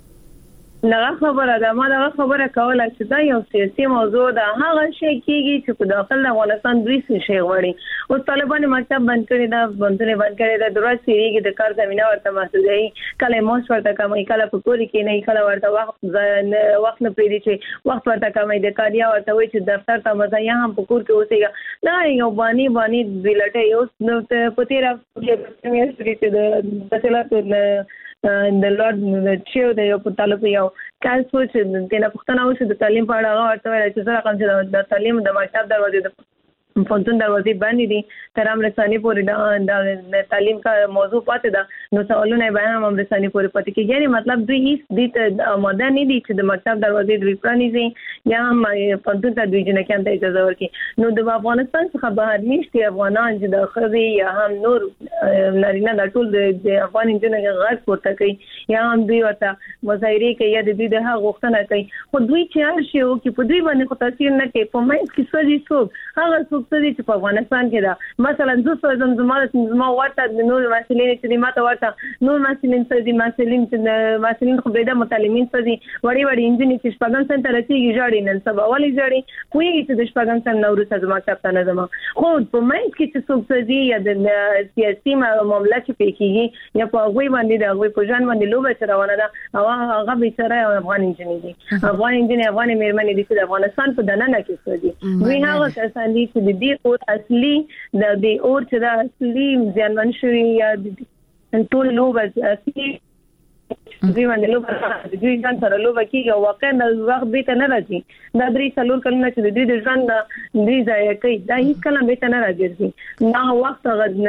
نه خبره ده ما دا خبره کوله چې دا یو سیاسي موضوع ده هغه شی کیږي چې په داخل افغانستان دوی څه شی غواړي او طالبان مکتب بند کړی دا بندونه بند کړی دا دروازه سیریږي د کار زمينه ورته محدودي کله موږ ورته کومه کله په پوری کې نه کله ورته وخت نه پریدي چې وخت ورته کومه د کاریا ورته وي چې دفتر ته مزه یا هم په کور کې اوسېږي دا یو باندې بلټه یو نو په تیرا پریمیر سټریټ د تسلات د لورد چیو د یو په طالب یو کال سوچ د نه پښتنه اوسه د تعلیم په اړه ورته ویل چې سره کوم چې د تعلیم د مکتب دروازې د فونتون دروازې باندې دي تر امرسانی پورې د تعلیم کا موضوع پاتې ده نو سوالونه به هم امرسانی پورې پاتې کیږي یعنی مطلب دوی هیڅ د آماده نه دي چې د مکتب دروازې دوی پرانیزي یا هم فونتون ته دوی جنہ کې ته اجازه ورکړي نو د افغانستان څخه بهر نشته افغانان چې د خزي یا هم نور نارینه د ټول د افغان جنہ غږ پورته کوي یا هم دوی ورته مظاهره کوي یا د دوی د حق غوښتنه کوي خو دوی چې هر شی او کې په دوی باندې خو تاثیر نه کوي په مې کې سړي څوک هغه چې په افغانستان کې دا مثلا زما ورته د نور مسلې چې ماته ورته نور مسلې چې مسلې خو به د متعلمین سدي وړي انجینر چې شپږم سنت راځي جوړي نن سبا ولې جوړي کوی چې د شپږم سنت نورو سره ما کتاب نه زما خو په مې کې چې څوک سدي یا د سیاسي معاملې چې پېکيږي یا په غوي باندې دا غوي په ځان باندې لوبه چروانه ده او هغه به سره افغان انجینر دي افغان مېرمنې دي چې افغانستان په دننه کې سدي دوی هغه کسان دي چې د او اصلي د دې اور چې د اصلي ځانمن شوی یا ټول لوب اصلي دوی باندې لوب دوی ځان سره لوب کیږي واقعا د وخت به ته نه راځي دا درې څلور کلونه چې د دې ځان د ځای کوي دا هیڅ کله به ته نه راځي نه وخت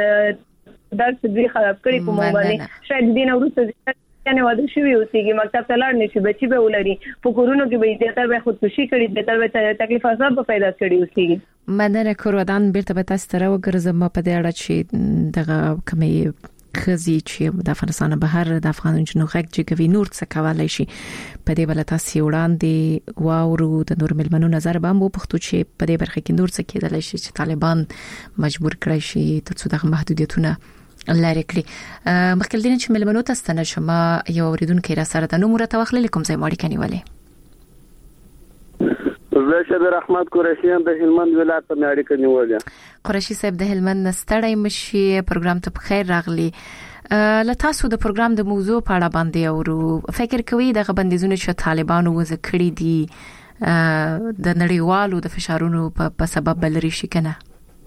دا چې دوی خراب کړی په مو باندې شاید دین ورسته کنه واده شوی اوسېږي مکتب ته لاړ نشي بچي به ولري په کورونو کې به زیاتره به خودکشي کړي به تکلیف عذاب پیدا کړي اوسېږي مدنه کورودان بیرته به تاسو سره وګرځم په دې اړه چې دغه کمی خزي چې د افغانستان بهر د افغان جنو غږ چې کوي نور څه کولای شي په دې بل تاسو وړاندې واورو د نور ملمنو نظر به مو پښتو چې په دې برخه کې نور څه کېدلی شي چې طالبان مجبور کړی شي ترڅو د محدودیتونه لاري کړی مخکې دین چې ملمنو تاسو ته شما یو اوریدونکو را سره د نو مرته واخلې کوم ځای ماړی کني ولې زه شبیر احمد قریشیان د هلمند ولایت په اړه کني ولې قریشي صاحب د هلمند نستړی مشي پروګرام ته بخیر راغلی له تاسو د پروګرام د موضوع په اړه باندې او فکر کوي د بندیزونو چې طالبانو وځ کړی دي د نړیوالو د فشارونو په سبب بلري شي کنه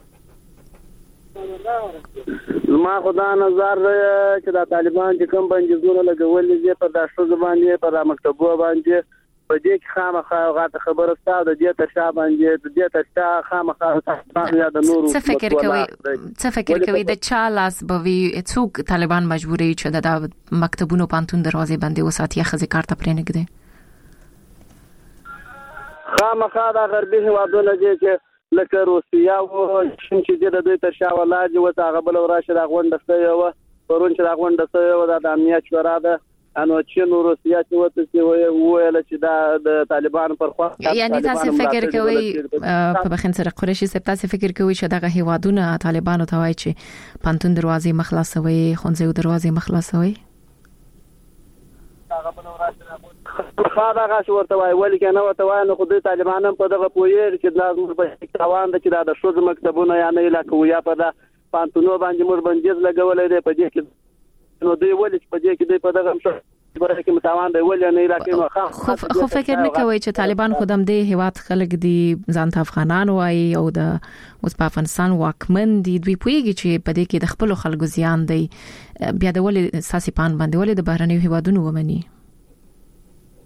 ما خدا نظر چې د طالبان چې کوم بندیزونه لګولې دي په داشو باندې په مکتبو باندې په دې کې خامخا غاټه خبره ستاسو د دې ترشا باندې د دې ترشا خامخا یا د نورو څه فکر کوي د چا لاس بوي څوک طالبان مجبوري چې د مکتبونو پانتون دروازې باندې وساتي خزي کارته پرې نه کړي خامخا د غربي هوادونو چې لکه روسیا او چې د دوی ترشا ولاج او هغه بل راشه د غونډه یو پرون چې د غونډه یو د امنیت شورا ده انو چې نو روسیا چې وته ویل چې د طالبان پر خوا یعنی تاسو فکر کوئ په بخین سره قریشي صاحب تاسو فکر کوئ چې دغه هیوادونه طالبانو ته وایي چې پانتون دروازې مخلاصوي خونځو دروازې مخلاصوي خاطر غاښ ورته وای ولې کنه ورته وای نو خو د طالبانو په دغه پویر چې د موږ په توان د چې د شوز مکتبونه یا نه علاقه ویا په د پانتونو باندې موږ بندیز لګولې دی په دې کې نو دوی ولې په دې کې د په دغه برخه کې متوان دی ولې نه علاقه نو خو فکر نه کوي چې طالبان خودم دې هواد خلک دي ځان ته افغانان وای او د اوس په افغانستان واکمن دي دوی پویږي چې په دې کې د خپل خلکو زیان دی بیا د ولې ساسي پان باندې ولې د بهرنیو هوادونو ومني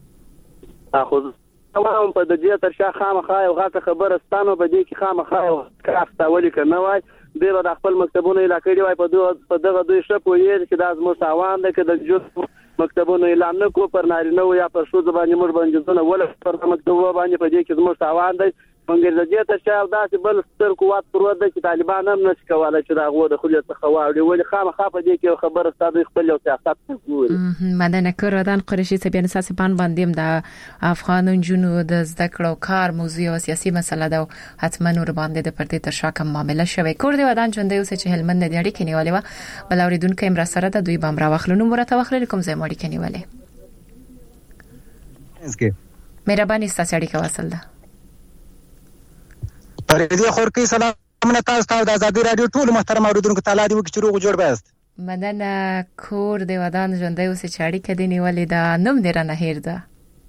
خو تمام په دې تر شا خامخا یو غاټه خبره ستانو په دې کې خامخا یو کافتا ولي کنه وای د خپل مکتبونو علاقې دی وای په دغه دوی شپو یې چې د ازمو تاوان د کده جو مکتبونو اعلان نه کو پر نارینه یا پر شو باندې مر باندې ځنه ول پر مکتبو باندې په دې کې زموږ تاوان دی مونږ د دې ته شاو داسې بل ستر قوت پروت دی چې طالبان هم نشي کولای چې دا غو د خلیت څخه واړي ولې خامخا په دې کې خبره ستاسو خپل یو سیاست کوي مدنه کورودان قریشي سبیان اساس پان باندې د افغان جنو د زده کړو کار موضوع او سیاسي مسله ده حتما نور باندې د پردي تر شاکم معاملې شوي کور دی ودان ژوند یو چې هلمند د اړیکې نیولې و بل اوریدونکو امر سره د دوی بام را واخلونو مرته واخلل کوم ځای مړی کې نیولې مهرباني ستاسو اړیکه وصل ده پردي خورکی سلام تاسو ته د ازادي رادیو ټول محترم اوریدونکو تعالی دی وکړو روغ جوړ بست مدنه کور دی ودان ژوندۍ اوس چاړي کدي نیولې دا نوم دی رانه هیر ده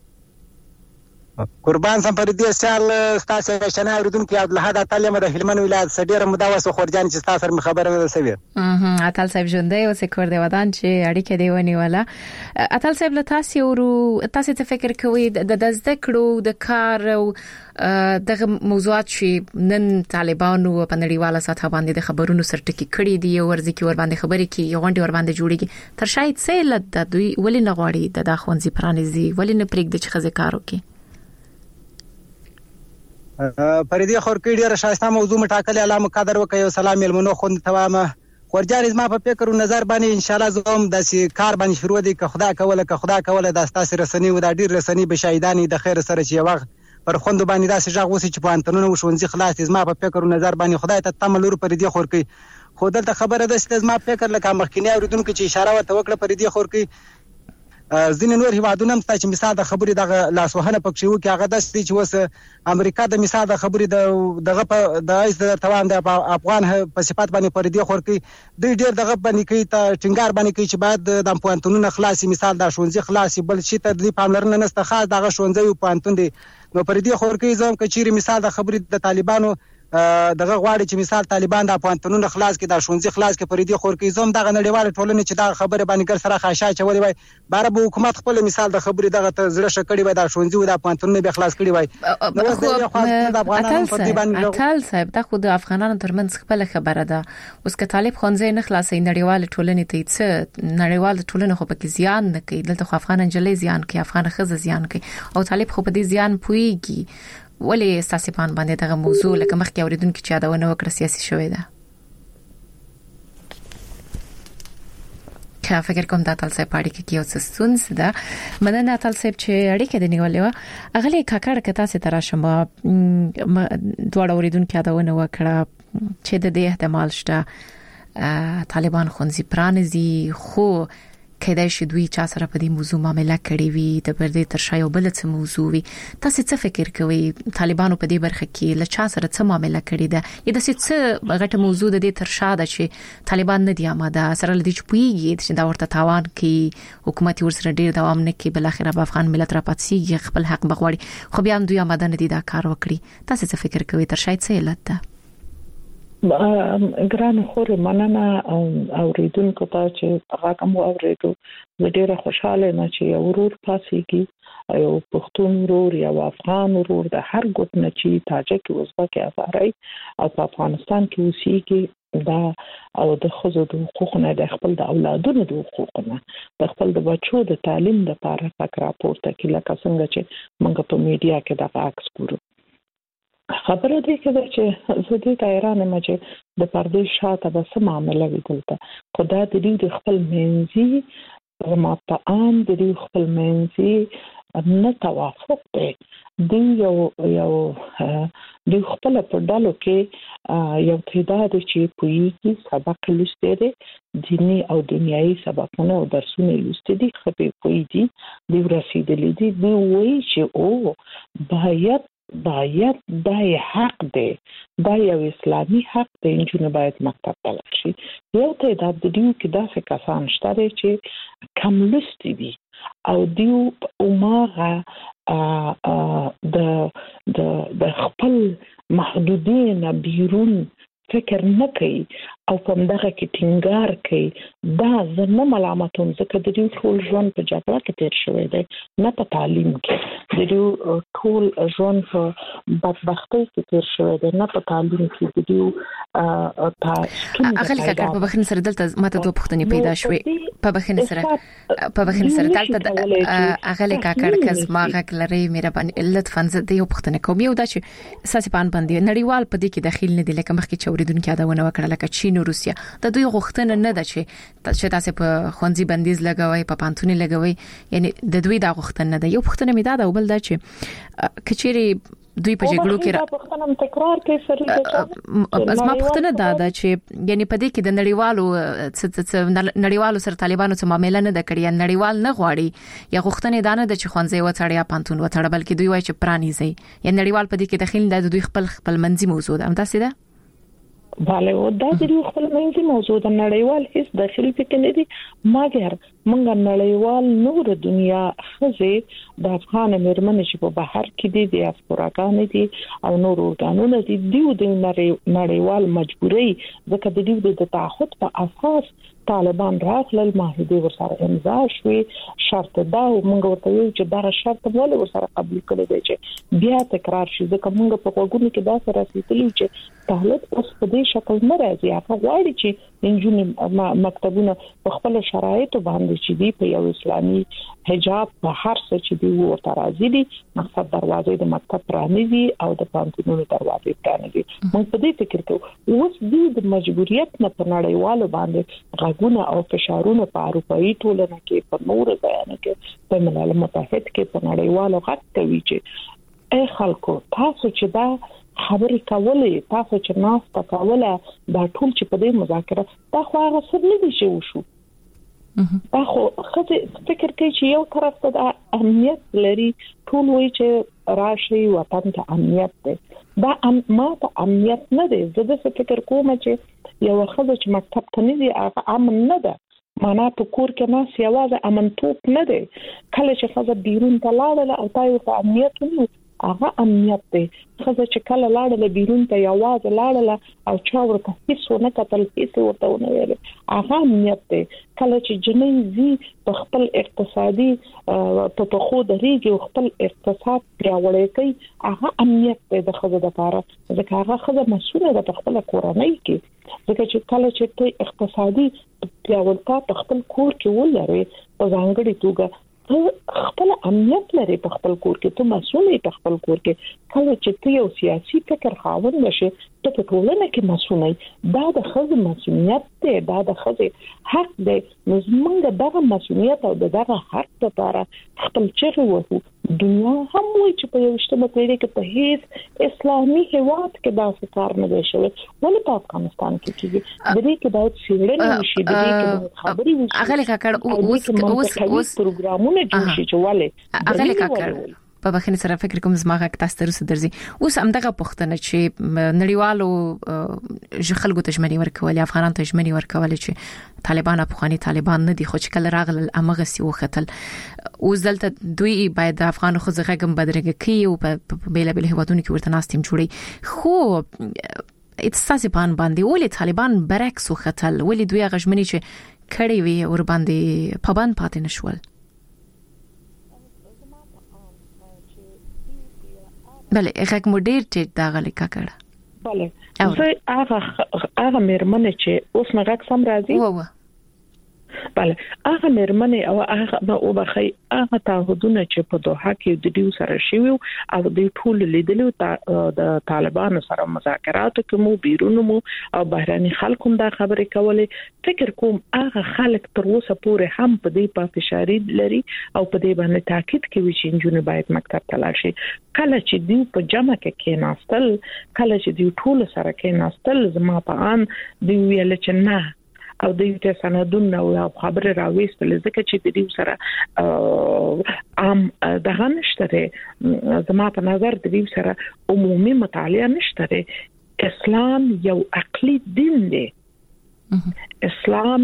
قربان سم پردي سال تاسو شنه اوریدونکو عبدالحد تعلیم د هلمند ولایت سډیر مداوس خورجان چې تاسو سره خبره ده سوي اتل صاحب ژوندۍ اوس کور دی ودان چې اړیکه دی ونیوله اتل صاحب له تاسو ته فکر کوي د زده کړو د کار او دغه موضوعات چې نن طالبانو په نړیواله سطح باندې د خبرونو سرټکی کړي دي او ورځي کې ور باندې خبرې کې غونډي ور باندې جوړيږي تر شاید سیل د دوی ولې نه غواړي د خوندزي پرانیزي ولې نه پرېږدي چې خزه کار وکړي پردي خورکی ډیره شایسته موضوع مټاکل علامه قدر وکيو سلام ملمنو خوند توامه ورجان زما په فکر او نظر باندې ان شاء الله زوم د کار باندې شروع دي که خدا کوله د تاسو رسنی و د ډیر رسنی به شهیدانی د خیر سره چې وغ پر خوند باندې داسې ژغ وسی چې په انټرنیټ او شونځي خلاص زما په فکر او نظر باندې خدای ته تملور پردي خورکی خو دلته خبره ده چې زما فکر لکه مخکینی اوریدونکو چې اشاره ورته وکړه پردي خورکی ځینې نور هیوادونه هم چې مثال د خبرې د لاسوهنه پکې وو کې هغه د چې وس امریکا د مثال د خبرې دغه د ایس د توان د افغان په صفات باندې پردي خورکی دوی ډیر دغه باندې کوي ته ټینګار باندې کوي چې بعد د پوانتونونو خلاصي مثال د شونځي خلاصي بل شي ته د پاملرنه نسته خاص دغه شونځي پوانتون دي نو پردي خورکی زم کچيري مثال د خبرې د طالبانو دغه غواړي چې مثال طالبان د پوانتونونو خلاص کې د شونځي خلاص کې پردي خورکی زم دغه نړیواله ټولنه چې دا خبره باندې ګر سره خاصه چولې وای بار به حکومت خپل مثال د خبرې دغه ته زړه شکړې وای د شونځي او د پوانتونونو به خلاص کړي وای نو د افغانانو په دې باندې اتل صاحب دا خو د افغانانو ترمنځ خپل خبره ده اوس که طالب خونځي نه خلاصي نړیواله ټولنه ته څه نړیواله ټولنه خو پکې زیان نه کوي دلته خو افغان انجلې زیان کوي افغان خزه زیان کوي او طالب خو په دې زیان پويږي ولې استاسپان باندې دغه موضوع لکه مخکې اوریدونکو چې یادونه وکړه سیاسي شوې ده که فکر کوم د اتل صاحب اړیکه کې اوس ستونز ده مننه اتل صاحب چې اړیکه دی نیولې و اغلی کاکړ کته سي تراشم دوړ اوریدونکو یادونه وکړه چې د دې احتمال شته طالبان خونځي پرانیزي خو کله چې دوی چا سره په دې موضوع معاملې کړې وي د پردې تر شا یو بل څه موضوع وي تاسو څه فکر کوئ طالبانو په دې برخه کې له چا سره څه معاملې کړې ده یا د څه غټه موضوع د دې تر شا ده چې طالبان نه دی آماده سره لدی چې پویږي چې دا ورته تاوان کوي حکومت ورسره ډیر دوام نه کوي بل اخر به افغان ملت را پاتسي خپل حق بغوړي خو بیا دوی آماده نه دي دا کار وکړي تاسو څه فکر کوئ تر شا څه علت ده ګران خور مننه اوریدونکو ته چې هغه کوم اوریدو ډیره خوشاله نه چې یو ورور پاسيږي یو پښتون ورور یا افغان ورور د هر ګوت نه چې تاجک ازبک افغاني او په افغانستان کې اوسېږي دا او د خزو د حقوقو د خپل د اولادونو د حقوقو نه د خپل د بچو د تعلیم لپاره فکر راپورته کې لکه څنګه چې موږ په میډیا کې د عکس ګورو خبره دې کده چې زه دې تایران ما چې د پردې شاته به سم معاملې وکړه خدا دې خپل منځي ما په عام دې خپل منځي نه توافق دی یو د خپل په ډالو کې یو تعداد چې پویږي سبق لسته دي دینی او دنیایي سبقونه او درسونه لسته دي خپې پویږي د رسیدلې دي دی وایي چې او باید دا حق دی دا یو اسلامي حق دی چې باید مکتب ته لاړ شي یو تعداد د دیو کې داسې کسان شته چې کم لستی دي او دیو عمره د خپل محدودین بیرون فکر نه کوي او په دغه کې ټینګار کوي دا زنه ملامتوم ځکه د دې ټول ژوند په جګړه کې تیر شوی دی نه په تعلیم کې د دې ټول ژوند په بدبختۍ کې تیر شوی دی نه په تعلیم کې د دې اغلی کاکړ په بخښنې سره دلته ماته دوه پوښتنې پیدا شوې په بخښنې سره دلته اغلی کاکړ کس ما غږ لري مهرباني لطفا زه د یو پوښتنه کوم یو دا چې اساسي پان باندې نړیوال په دې کې داخل نه دي لکه مخکې چوریدونکو یادونه وکړه لکه چین او روسیا د دوی غوښتنه نه ده چې تاسو په خوندزي بندیز لګوي په پانتونی لګوي یعنی د دوی د غوښتنه ده یو پوښتنه می ده او بل دا چې کچيري دوی په جګړو کې دا پوښتنه تکرار کوي سره بس ما پوښتنه ده چې یعنی په دې کې د نړیوالو سره طالبانو سره معاملې نه ده کړې نړیوال نه غواړي یا غوښتنه ده نه د چې خوندزي وڅړي یا پانتون وڅړي بلکې دوی وایي چې پرانیزي یا نړیوال په دې کې داخل ده دوی خپل منځي موضوع ده هم تاسو ده bale او دا د یو خپل منځي موضوع د نړیوال هیڅ داخلي فکر نه دي مګر موږ نړیوال نور دنیا خزه د افغان مرمنې چې په بهر کې دي د افراګان دي او نور اورګانونه دي د نړیوال مجبوري ځکه د دې د تعهد په اساس طالبان راغلل معاهده ورسره امضا شوې شرط دا او موږ ورته یو چې دا شرط ولې ورسره قبول کړی دی چې بیا تکرار شي ځکه موږ په وګونو کې دا سره رسیدلی چې طالب اوس په دې شکل نه راځي هغه غواړي چې انجونې مکتبونه په خپل شرایطو باندې چې دی په یو اسلامي حجاب په هر څه چې دی ورته راځي دي مقصد دروازې د مکتب پرانیزي او د پانتونونو دروازې پرانیزي موږ په دې فکر کوو اوس د مجبوریت نه په نړیوالو باندې غوونه او فشارونه په اروپאי ټولنه کې په نور ځایونو کې په ملل متحد کې په نړیوالو غږ کوي چې اي خلکو تاسو چې دا خبرې کولې تاسو چې ناس تکوله دا ټول چې په دې مذاکره دا خو هغه څه نه دي چې وشو دا خو خزه فکر کوي چې یو طرف ته د امنیت لري ټول وایي چې راشي وطن ته امنیت دی دا ما ته امنیت نه دی زه د فکر کوم چې یو خزه چې مکتب ته نه دی هغه امن نه ده معنا په کور کې ناس یوازې امن توپ نه دی کله چې خزه بیرون ته لاړه او تاسو ته امنیت نه هغه امنیت دی خزه چې کله لاړه بیرون ته یوازې لاړه او چا ورته هیڅ نه کتل هیڅ ورته نه ویل هغه امنیت دی کله چې جنۍ زی په خپل اقتصادي په خو درېږي او خپل اقتصاد پیاوړی کوي هغه امنیت دی د خزه لپاره ځکه هغه خزه مسؤله ده په خپل کورنۍ کې ځکه چې کله چې ته اقتصادي پیاوړتیا په خپل کور کې ولري په ځانګړي توګه خپل امنیت لري په خپل کور کې ته مسؤل یې په خپل کور کې کله چې ته یو سیاسي فکر خاوند نشې ته په ټولنه کې مسؤل یې دا د خزه مسؤلیت دی دا د خزه حق دی نو موږ دغه مسؤلیت او دغه حق لپاره خپل چیرې وو دنیا هم وایي چې په یوشتمه پیړۍ کې په هیڅ اسلامي هیواد کې دا کار نه دی شوی ولې په افغانستان کې کېږي د دې کې باید څېړنې وشي د دې کې خبرې وشي هغه کاکړ اوس پروګرامونه جوړ شي چې ولې هغه کاکړ په بخښنې سره فکر کوم زماغه تاسو ته درځي اوس همدغه پوښتنه چې نړیوالو خلکو ته ژمنې ورکول افغانانو ته ژمنې ورکول چې طالبان افغاني طالبان نه دي خو چې کله راغلل امغه سی وختل اوس دلته دوی باید د افغان خو زغم بدرګه کوي او په بیل بیل هوادونو کې ورته ناستیم جوړي خو اتصاسي پان باندې ولې طالبان برعکس وختل ولې دوی غژمنې چې کړي وي ور باندې پابند پاتې نشول بله هغه مدیر چې دا غلي کاکړه بله زه هغه مېرمنه چې اوس مغه سم راځي بله هغه مېرمنه او هغه او بخي هغه تعهدونه چې په دوحه کې د دیو سره شوی او د ټول لیدلو د طالبانو سره مذاکرات کوم بیرونمو او بهراني خلکو دا خبرې کولې فکر کوم هغه خلک تر اوسه پورې هم په دې په فشاري لري او په دې باندې تاکید کوي چې انجونې باید مکتب ته لاړ شي کله چې دیو په جمع کې ناستل کله چې دیو ټول سره کې ناستل زما په ان دی ویل چې نه او د یو سندونه او خبره راوېستل ځکه چې د دې سره دغه نشته زما په نظر د دې سره عمومي مطالعه نشته اسلام یو عقلي دین دی اسلام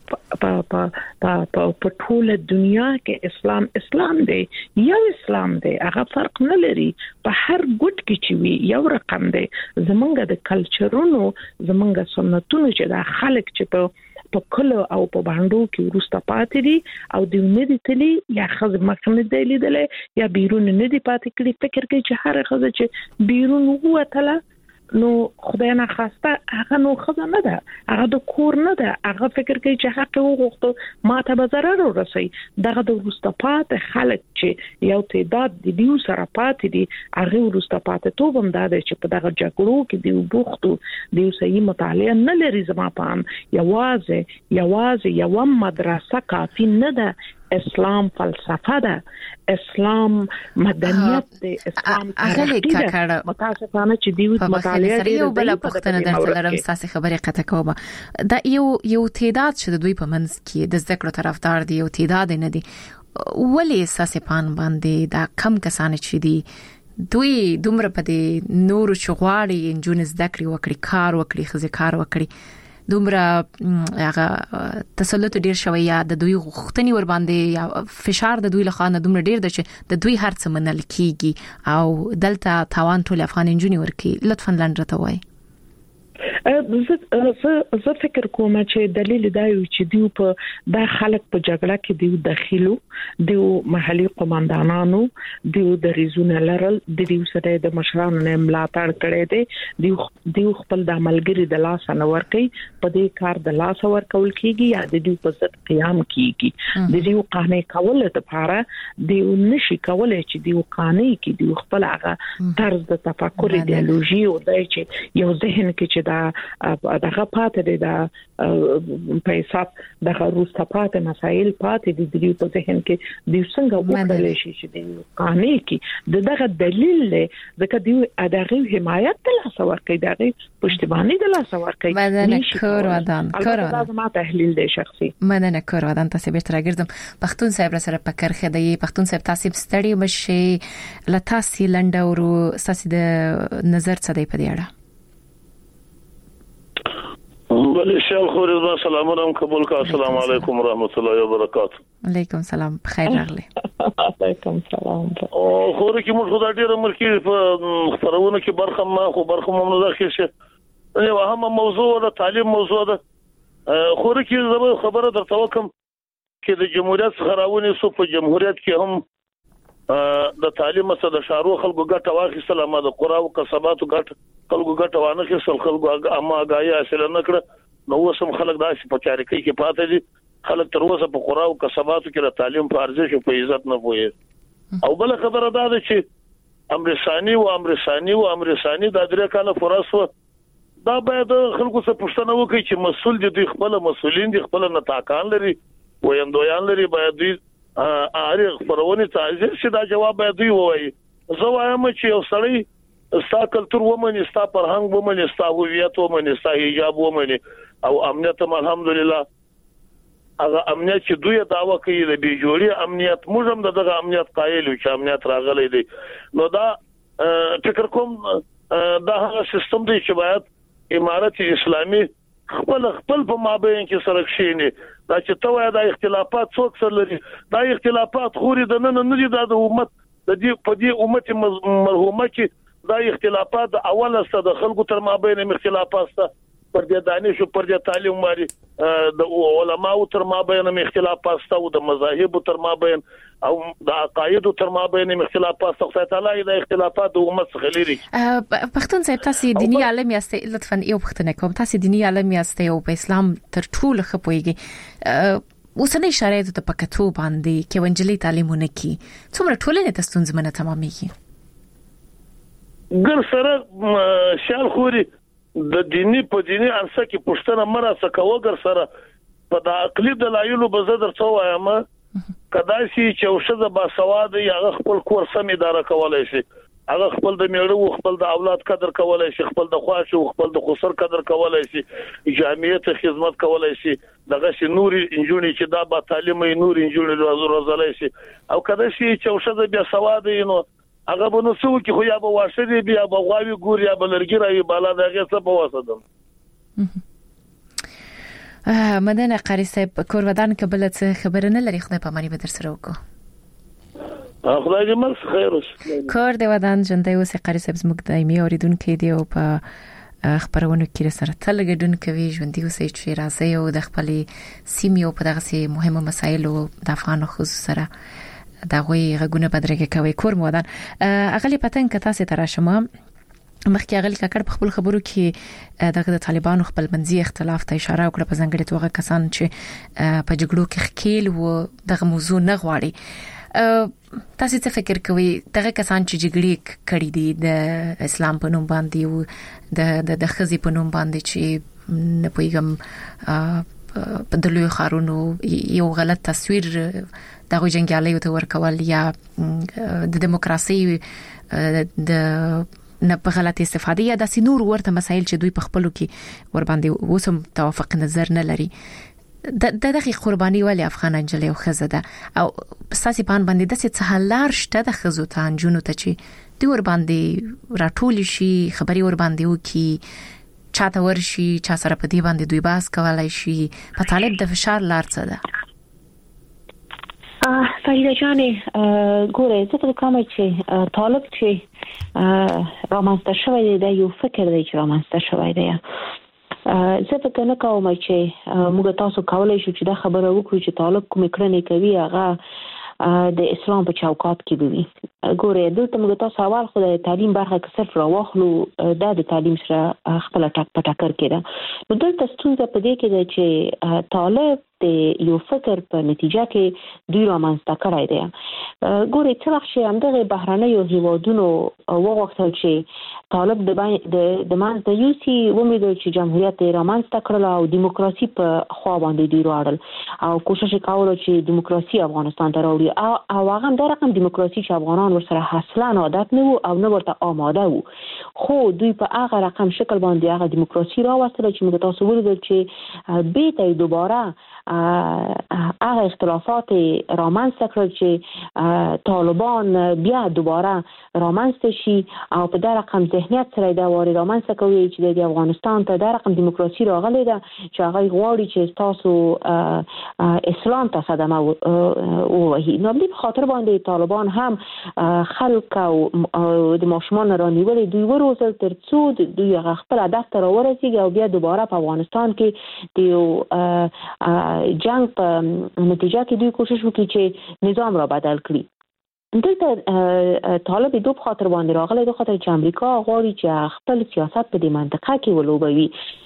په ټوله دنیا کې اسلام دی یو اسلام دی هغه فرق نه لري په هر ګوټ کې چې وي یو رقم دی زمونږ د کلچرونو زمونږ سنتونو چې د خلک چې په کله او په باندې کې ورسته پاتې دي او د نه دي تلي یا خزه مخنه دی لیدلې یا بیرون نه دي پاتې کړي فکر کوي چې هر خزه چې بیرون ووتله نو خدای نه خواسته هغه نو خزه نه ده هغه د کور نه ده هغه فکر کوي چې حق وغوښته ما ته به ضرر ورسي دغه د ورسته پاتې خلک چې یو تعداد د دیو سره پاتې دي هغه ورسته پاتې توبم ده چې په دغه جګړو کې دی وبختو دیو صحیح مطالعه نه لري زما پام یوازې یو مدرسه کافی نه ده اسلام فلسفه ده اسلام مدنیت ده اسلام تاریخ ده متاسفانه چې دیو مطالعه لري یو بل پختنه درته لرم ساسي خبره قطه کومه دا یو تعداد چې د دوی په منځ کې د ذکر طرفدار دی یو تعداد نه دی ولی ساسي پان باندې دا کم کسان چې دی دوی دومره په دې نور چغواړي انجون ذکر وکړي کار وکړي خزه کار وکړي دومره هغه تسلط ډیر شوی یا د دوی غوښتنې ور باندې یا فشار د دوی له خانه دومره ډیر د چې د دوی هرڅ منل کیږي او دلته تاوان ټول افغان انجونی ورکی لطفا لنډه وای زه فکر کوم چې دلیل دا یو چې دیو په د خلک په جګړه کې دیو داخلو دیو محلي قومندانانو دیو د ریزونه لرل دیو سره د مشرانو نه ملاتړ کړي دي دیو خپل د عملګری د لاس نه ورکي په دې کار د لاس ورکول کیږي یا د دیو په ضد قیام کیږي د دیو قانې کول لپاره دیو نشي کولای چې دیو قانې کې دیو خپل هغه طرز د تفکر ایدئولوژي او د یو ذهن کې چې دغه پاتې دی دا په حساب دغه روسته پاتې مسایل پاتې دي د په ذهن کې د څنګه وکړل شي چې د قانې کې دغه دلیل له ځکه دی دغه حمایت د لاس ورکړي دغه پښتیبانی د لاس ورکړي مننه کور ودان لازم تحلیل دی شخصي مننه کور ودان تاسو به تر ګرځم پښتون صاحب سره پکر خدای پښتون صاحب تاسو ستړي بشي لتاسي لنډه ورو ساسي د نظر څه دی په دې اړه بله شال خوري سلام علیکم قبول کا السلام علیکم ورحمت الله وبرکاته علیکم سلام بخیر راغلی علیکم سلام او خوري کې موږ خدای ډیر ملکی په خبرونه کې برخه ما خو برخه مونږ داخل شه یو اهم موضوع د تعلیم موضوع ده خوري کې خبره درته وکم چې د جمهوریت خراونی سو په جمهوریت کې هم د تعلیم سره د شارو خلکو ګټه واخیستل ما د قرا او کسباتو ګټه خلکو ګټه وانه کې خلکو اما غایا اصل نه کړ نو وسم خلک داسې په چاري کې پاتې دي خلک تر اوسه په قرا او کسباتو کې د تعلیم په ارزښت او په عزت نه پوهي او بل خبره ده چې امرسانی د درې کاله فرصو دا باید خلکو څخه پوښتنه وکړي چې مسول دي خپل مسولین دي خپل نتاکان لري ویندویان لري باید دوی اړ خبرونه تعزیر شي دا جواب باید دوی وایي زه وایم چې یو سړی ستا کلچر ومني ستا فرهنګ ومني ستا هویت ومني ستا حجاب ومني او امنیت الحمدلله هغه امنیت چې دوی داوا کوي د بیجوړي امنیت موږ هم دغه امنیت قایل چې امنیت راغلی دی نو دا فکر کوم دا هغه سیستم دی چې باید امارت اسلامي خپل په مابین کې سره شینی دا چې توای د اختلافات څوک سره لري دا اختلافات خوري د نن نه دي د امت د دې په دې امت مرحومه کې دا اختلافات اوله ست د خلکو تر مابین اختلافات پر دې دانش او پر دې تعلیم ماري د علماو تر مابین اختلافات او د مذاهب تر مابین او د عقاید تر مابین اختلافات خدای تعالی د اختلافات د امت څخه لري پښتون صاحب تاسو دینی عالم یاستئ لطفا یو پښتنه کوم تاسو دینی عالم یاستئ او په اسلام تر ټولو خپويږي اوسنۍ شرایط ته پکتو باندې کې ونجلي تعلیمونه کی څومره ټولنه تاسو زمونه تمامېږي ګر سره شال خوري د دینی په دینی ارسه کې پښتنه مرسته کوګر سره په د عقلي دلایلو بزدر څو وایم کداسي چې اوسه با سواد یا خپل کور سم اداره کولای شي هغه خپل د میړو خپل د اولاد قدر کولای شي خپل د خواش او خپل د خسر قدر کولای شي جامعیت خدمت کولای شي دغه شي نور انجونی چې دا با تعلیمي نور انجونی روزلای شي او کداسي چې اوسه بیا سواد نو هغه بنو څو کې خو یا به واشه دی بیا به غواوی ګور یا بلرګی راوي بالا دغه څه په واسطه مدنه قاری صاحب کور ودان کبل څه خبر نه لري خدای په مانی به در سره وکړو خدای دې مرس خیر وشي کور دی ودان جنډي اوس قاری صاحب زموږ دایمي اوریدونکو دی او په خبرونه کې سره تل ګډون کوي ژوندۍ اوسې چې راځي او د خپل سیمې او په دغه سي مهمه مسایل او د افغان خصوصا دا غوي غونه بدرګه کوي کور مودان اغلی پتن کتا سي تراشمه مخکې اغلی ککړ په خپل خبرو کې دغه طالبانو خپل منځي اختلاف ته اشاره وکړه په ځنګړي توګه کسان چې په جګړو کې خکیل و دغه موضوع نه غواړي تاسو څه فکر کوئ دغه کسان چې جګړې کړې دي د اسلام په نوم باندې او د خزي په نوم باندې چې نه پوهیږم په دلوي خارونو یو غلط تصویر دغه جنگیالیو ته ورکول یا د دیموکراسي د نه په غلط استفاده یا د سینور ورته مسایل چې دوی په خپلو کې ور باندې وسم توافق نظر نه لري دغه قرباني ولې افغان انجلې او خزه ده او ساسي پان باندې د څه حلار شته د خزو ته انجونو ته چې دوی ور باندې راټول شي خبري ور باندې وکي چاته ورشي چا سره په دی باندې دوی باس کولای شي په طالب د فشار لار څه ده فریده جانې ګوره زه په کومه چې طالب چې رامنځته شوی دی د یو فکر دی چې رامنځته شوی دی زه فکر نه کوم چې موږ تاسو کولای شو چې دا خبره وکړو چې طالب کوم کړنې کوي هغه د اسلام په چوکاټ کې وي ګوره دلته موږ تاسو اول خو د تعلیم برخه کې صرف راوخلو د تعلیم سره خپل ټاک پټاکر کړه نو دلته ستونزه په دې کې ده چې طالب د یو فکر په نتیجه کې دوی رامنځته کړای دی ګوري چې راځي همدغه بهرانه هیوادونو وغوښتل چې طالب د منځ د یوسي ومېدل چې جمهوریت رامنځته کړل او دیموکراسي په خوا باندې دی راړل او کوشش کاوه چې دیموکراسي افغانستان ته راوړي او هغه د رقم دیموکراسي چې افغانان ورسره اصلا عادت نه وو او نه ورته آماده وو خو دوی په هغه رقم شکل باندې هغه دیموکراسي راوستل چې موږ تاسو ولیدل چې بیت دوباره هغه اختلافات رامنځته کړل چې طالبان بیا دوباره رامنځته شي او په دغه رقم ذهنیت سره دا واري رامنځته کوي چې د افغانستان ته د رقم دیموکراسي راغلی ده چې هغه غواړي چې تاسو اسلام ته صدمه ووهي نو په خاطر باندې طالبان هم خلک او د ماشومان رانیولې دوی وروزل ترڅو دوی خپل هدف ته ورسیږي او بیا دوباره په افغانستان کې د جنگ په نتیجه کې دوی کوشش وکړي چې نظام را بدل کړي دلته طالب دوه خاطر باندې راغلی دوه خاطر چې امریکا غواړي چې خپل سیاست په دې منطقه کې ولوبوي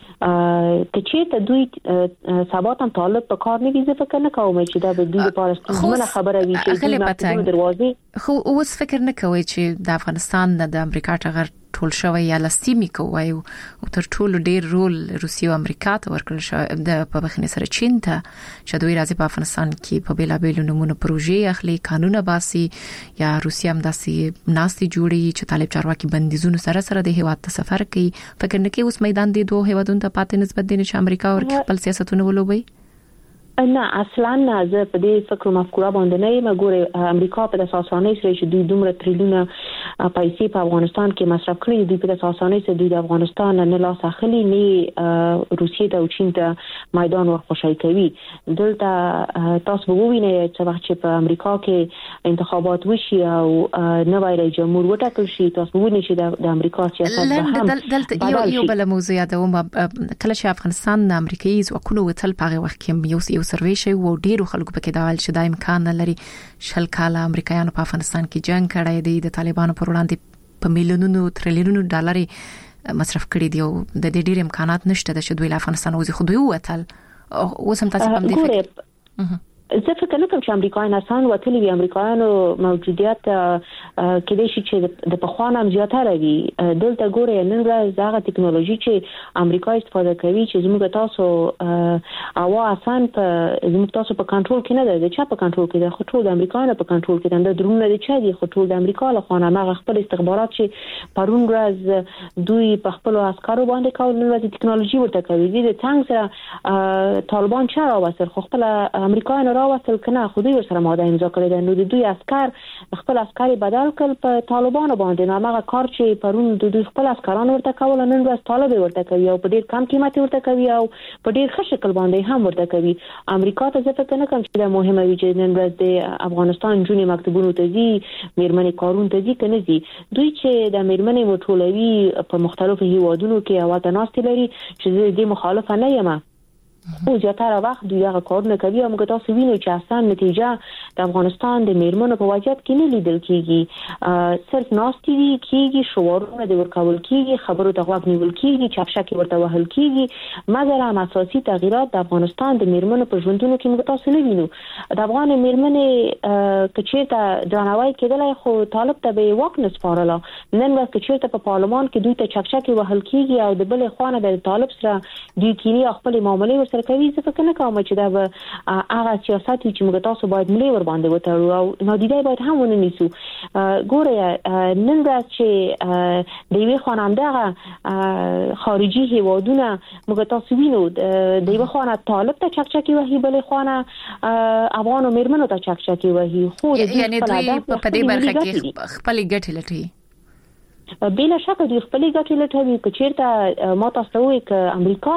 چې دوی سباتم طالب په کار نه ویزه فکر نه کوم چې دا به دوی لپاره ستونزمنه خبره وي چې دوی دروازې خو اوس فکر نه کوي چې د افغانستان د امریکا ټغر ټول شوی یا لستیمی کوي او تر ټولو ډیر رول روسیه او امریکا ته ورکړل شو د په بخنه سره چین ته چې دوی راځي په افغانستان کې په بیلابېلو نمونه پروژې اخلي قانون باسي یا روسیه هم داسې ناستي جوړي چې طالب چارواکي بندیزونو سره د هیواد ته سفر کوي فکر نه کوي اوس میدان دی دوه هیوادونو ته پاتې نسبت دي چې امریکا ورکه خپل سیاستونه ولوبي نه اصلا نه زه په دې فکر مفکوره باندې نه یم ګوره امریکا په اساسانه سره چې دوی دومره تریلیونه پیسې په افغانستان کې مصرف کړي دوی په اساسانه سره دوی د افغانستان نه لاس اخلي نه روسیه ته او چین ته میدان ورخوشي کوي دلته تاسو وګورئ چې وخت چې په امریکا کې انتخابات وشي او نوی رئیس جمهور وټاکل شي تاسو وګورئ چې د امریکا سیاست به هم دلته یو بل موضوع یادوم کله چې افغانستان د امریکایي ځواکونو وتل په هغه وخت کې یو سروې شوی و ډیرو خلکو پکې دا ول چې د امکان نه لري شل کاله امریکایانو په افغانستان کې جنگ کړی دی د طالبانو پر وړاندې په میلیونونو تریلیونونو ډالر مصرف کړی دی او د دې ډیر امکانات نشته د شدوی افغانستان وځي خو دوی وتل اوس هم تاسو هم دی زه فکر نه کوم چې امریکایان آسان وتلی وي امریکایانو موجودیت کې د شي چې د پخوانه زیاتره وي دلته ګوره نن ورځ هغه ټکنالوژي چې امریکا استفاده کوي چې زموږ تاسو او آسان په زموږ تاسو په کنټرول کې نه ده چې په کنټرول کې ده خو ټول د امریکایانو په کنټرول کې ده درونه دي چې دي خو ټول د امریکا له خوا نه خپل استخبارات چې پرون ورځ دوی په خپل عسکرو باندې کول نن ورځ ټکنالوژي ورته کوي د څنګه سره طالبان چا راوستل خو خپل امریکایانو راوصل کنه خو دوی سره ماده امضا کړې ده. نو د دوی عسكر خپل عسكري بدل کړ په طالبانو باندې. نو هغه کار چې پرون د دوی خپل عسكران ورته کول نن ورځ طالب ورته کوي او په ډیر کم قیمت ورته کوي او په ډیر ښه شکل باندې هم ورته کوي. امریکا ته ځکه کنه کوم چې د مهمه وی چې نن ورځ د افغانستان جونې مکتبونو ته ځي میرمنې کارون ته ځي کنه ځي دوی چې د میرمنې مټولوي په مختلفو هیوادونو کې اواته ناست لري چې د مخالفه نه یم او زیاتره وخت دوی هغه کارونه کوي او موږ تاسو وینو چې اصلا نتیجه د افغانستان د میرمنو په وضعیت کې نه لیدل کیږي. صرف ناستي کیږي شعارونه د ورکول کیږي خبرو ته غوږ نیول کیږي چاپشکي ورته وهل کیږي مګر هم اساسي تغیرات د افغانستان د میرمنو په ژوندونو کې موږ تاسو نه وینو. د افغان میرمنې کچېته درناوی کېدلای خو طالب ته به واک نسپارله. نن ورځ کچېته په پارلمان کې دوی ته چاپشکي وهل کیږي او د بل خوانه د طالب سره دوی کینی خپل معاملې سره کوي. زه فکر نه کوم چې دا به هغه سیاست چې موږ تاسو باید ملي ور باندې وتړو او نادیده باید هم ونه نیسو. ګوره نن دا چې د یوې خانم دغه خارجي هیوادونه موږ تاسو وینو د یوې خانه طالب ته چکچکی وهي بلې خانه افغان میرمنو ته چکچکی وهي خو یعنی دوی په دې برخه کې خپل ګټې لټوي. بلا شک دوی خپل ګټې لټوي. که چیرته ما تاسو وایي چې امریکا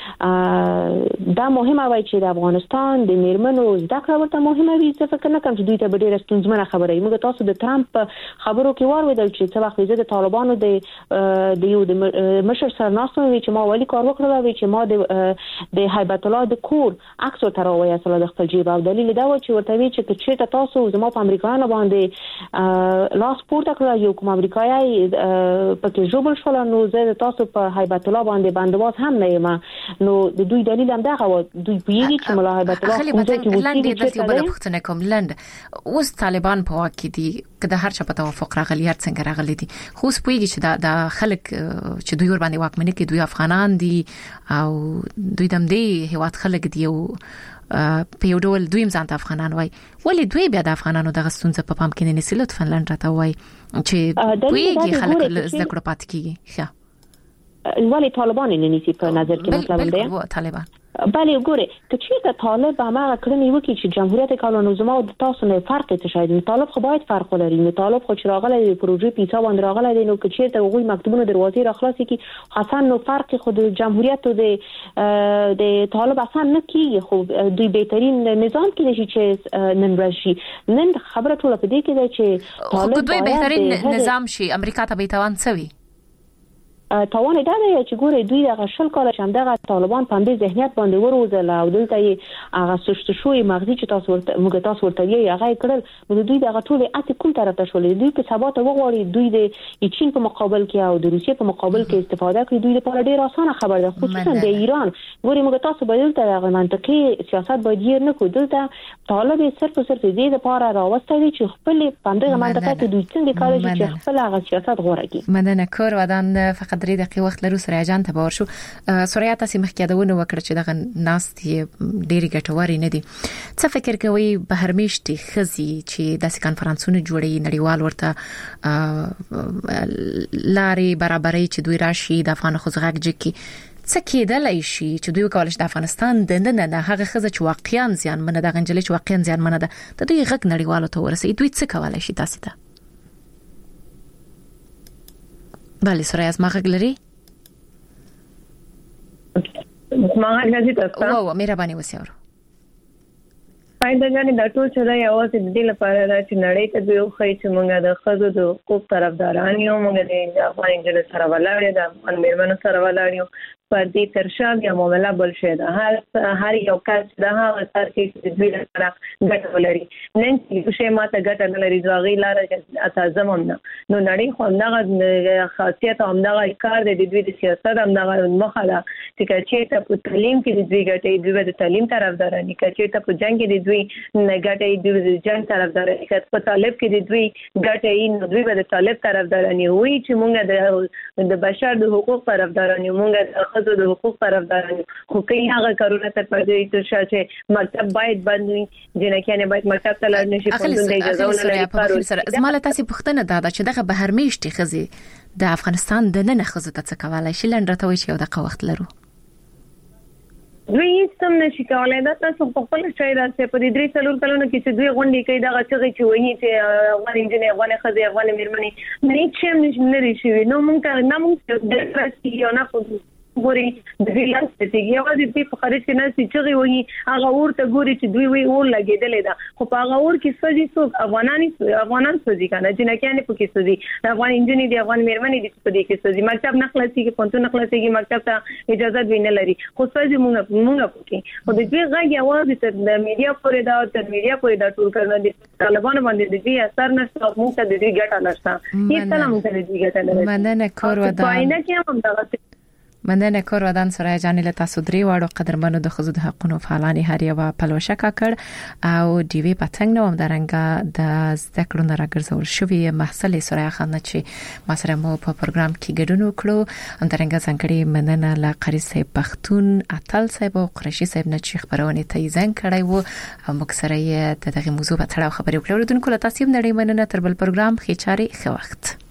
ته دا مهمه وای چې د افغانستان د میرمنو زده کړه ورته مهمه وي. څه فکر نه کوم چې دوی ته ډېر ستونزمنه خبره وي. موږ تاسو د ترامپ خبرو کې واورېدل چې څه وخت د طالبانو د یو د مشر سره ناستو وی چې ما ولی کار وکړل وی چې ما د هیبت الله د کور عکس ورته راوړی اصله د خپل جیب او دلیل دا و چې ورته وی چې چیرته تاسو زما په امریکایانو باندې لاس پورته کړل یو کوم امریکایي پکې جوړ شول نو زه تاسو په هیبت الله باندې باندواز هم نه یم. نو د دوی دلیل هم دغه و دوی پیږي چې ملا هیبت الله خلک په لاندې د یو بل پښتنه کوم لند اوس طالبان په واک کې دي کله هر چا په توافق راغلی هر څنګه راغلی دي خو اوس پیږي چې دا خلک چې دوی ور باندې واکمنه کې دوی افغانان دي او دوی دم دی هیواد خلک دی او په یو ډول دوی ځان ته افغانان وای ولی دوی بیا د افغانانو د غستونځ په پام کې نه نسي لطفا لند راته وای چې دوی خلک زده کړو پات کیږي ولی طالبان نه نيسي په نظر کې مطلب دی طالبان بله ګوره که چیرته طالب هغه کړنې وکړي چې جمهوریت کالونوزما د تاسو نه فرق څه شاید طالب خو باید فرق ولري. نو طالب خو چې راغلی د پروژې پیسا باندې راغلی دی نو که چیرته هغوی مکتوبونه دروازې راخلاصي کی حسن نو فرق خو د جمهوریت د طالب اصلا نه کیږي. خو دوی بهترین نظام کې دي چې نن راشي نن خبره ټوله په دې کې ده چې طالب دوی بهترین نظام شي امریکا ته به توان سوي توان دا دی چې ګوره دوی دغه شل کال چې همدغه طالبان په دې ذهنیت باندې وروزل او دلته یې هغه سشت شوی مغزي چې تاسو ورته موږ تاسو ورته یې هغه کړل نو دوی دغه ټول اته کوم طرف ته شولې دوی په سبا ته وغواړي دوی د چین په مقابل کې او د روسیې په مقابل کې استفاده کوي. دوی لپاره ډیر اسانه خبر ده خصوصا د ایران. ګوره موږ تاسو باید دغه منطقي سیاست باید یې نه کو دلته طالب صرف دې لپاره راوستل چې خپل پندغه منطقه ته دوی څنګه کار کوي چې خپل هغه سیاست غوړه کړي. مدنه کور ودان فقط 3 دقیقې وخت لرو سره جان ته باور شو سوریا تاسو مخکېدونه وکړه چې دغه ناستي ډېری ګټوري نه دي. څه فکر کوي بهر میشتي خزي چې داسې کانفرنسونه جوړي نړیوال ورته لاري برابرۍ چې دوی راشي د افغان خوځغږ جکی څه کېدلای شي چې دوی کولای شي د افغانستان د نه هغه خزه چې واقعا ځان منه د غنجلې چې واقعا ځان منه ده د دوی غږ نړیوالو ته ورسي دوی څه کولای شي تاسو ته بله سوریا از ما غږ لري ما غږ تاسو او مهرباني وسیاورو فائدہ جانې دا ټول چې دا یوازې د دې لپاره دا چې نړۍ ته دوی خو چې موږ د خزو د حقوق طرفداران یو موږ د افغان جل سره ولاړ د افغان میرمنو سره ولاړ یو پر دې ترشا بیا معاملہ بل شي دا هر یو کس دا هغه تر کې د دوی لپاره ګټه ولري نن چې شی ماته ګټه نه لري ځاغي لاره چې تاسو هم نه نو نړۍ خو همدغه خاصیت همدغه کار د دوی د سیاست همدغه مخه ده چې چې په تعلیم کې د دوی ګټه دوی د تعلیم طرفداران دي چې په جنگ کې دوی نه ګټه دوی د جنگ طرفداران دي په طالب کې د دوی ګټه نه دوی د طالب طرفداران وي چې موږ د بشر د حقوق طرفداران یو موږ د حقوق طرفداران خو کوي هغه کارونه تر پدې تر چې مکتب باید بند وي جنکیانه باید مکتب ته لاړ نشي په دې اجازه ولري. زماله تاسو پوښتنه ده چې دغه بهر میشتي خزي د افغانستان د نه خزو ته څه کولای شي لنډ راته وي چې یو دغه وخت لرو دوی سم نشي کولای دا تاسو په خپل شای راځي په دې 3 کلونو کې چې دوی غونډې کوي دا چې چې وایي چې افغان انجنیر افغان خزي افغان میرمنې نه چې نشي شي نو مونږ نه مونږ د ترسي یو نه ګوري د ویلانس ته یو د دې په خارج کې نه چې وایي هغه ورته ګوري چې دوی وی اور لګیدل دا خو په هغه ور کې سږي څوک افغانان سږي کنه چې نه کېنه په کې سږي افغان انجنیر دی افغان میرمنې دي په دې کې سږي مکتب نخلاصي کې پونتو نخلاصي کې مکتب ته اجازه ویني لري خو سږي مونږ پکې خو د دې غږ आवाज ته د میډیا پورې دا تر میډیا پورې دا ټول کړنه دي طالبان باندې د دې اثر نشته مونږ ته د دې ګټه نشته هیڅ نه مونږ ته د دې ګټه نه مننه کور ودا پاینه کې هم دا مننه کور ودان سره جان له تاسو درې واړو قدرمنو د خزو د حقونو فعالانی هر یو په لوشکا کړ او ډي وی پتنګ نو درنګ د ذکر نه راګرځول شوی محصل سره خانه چې ما سره مو په پروګرام کې ګډون وکړو درنګ څنګه مننه لا قری صاحب پختون اتل صاحب او قریشي صاحب نه چې خبرونه ته ځان کړای وو او مکسره د دغه موضوع په اړه خبرې وکړو دونکو له تاسو نړۍ مننه تر بل پروګرام خې چاري خو وخت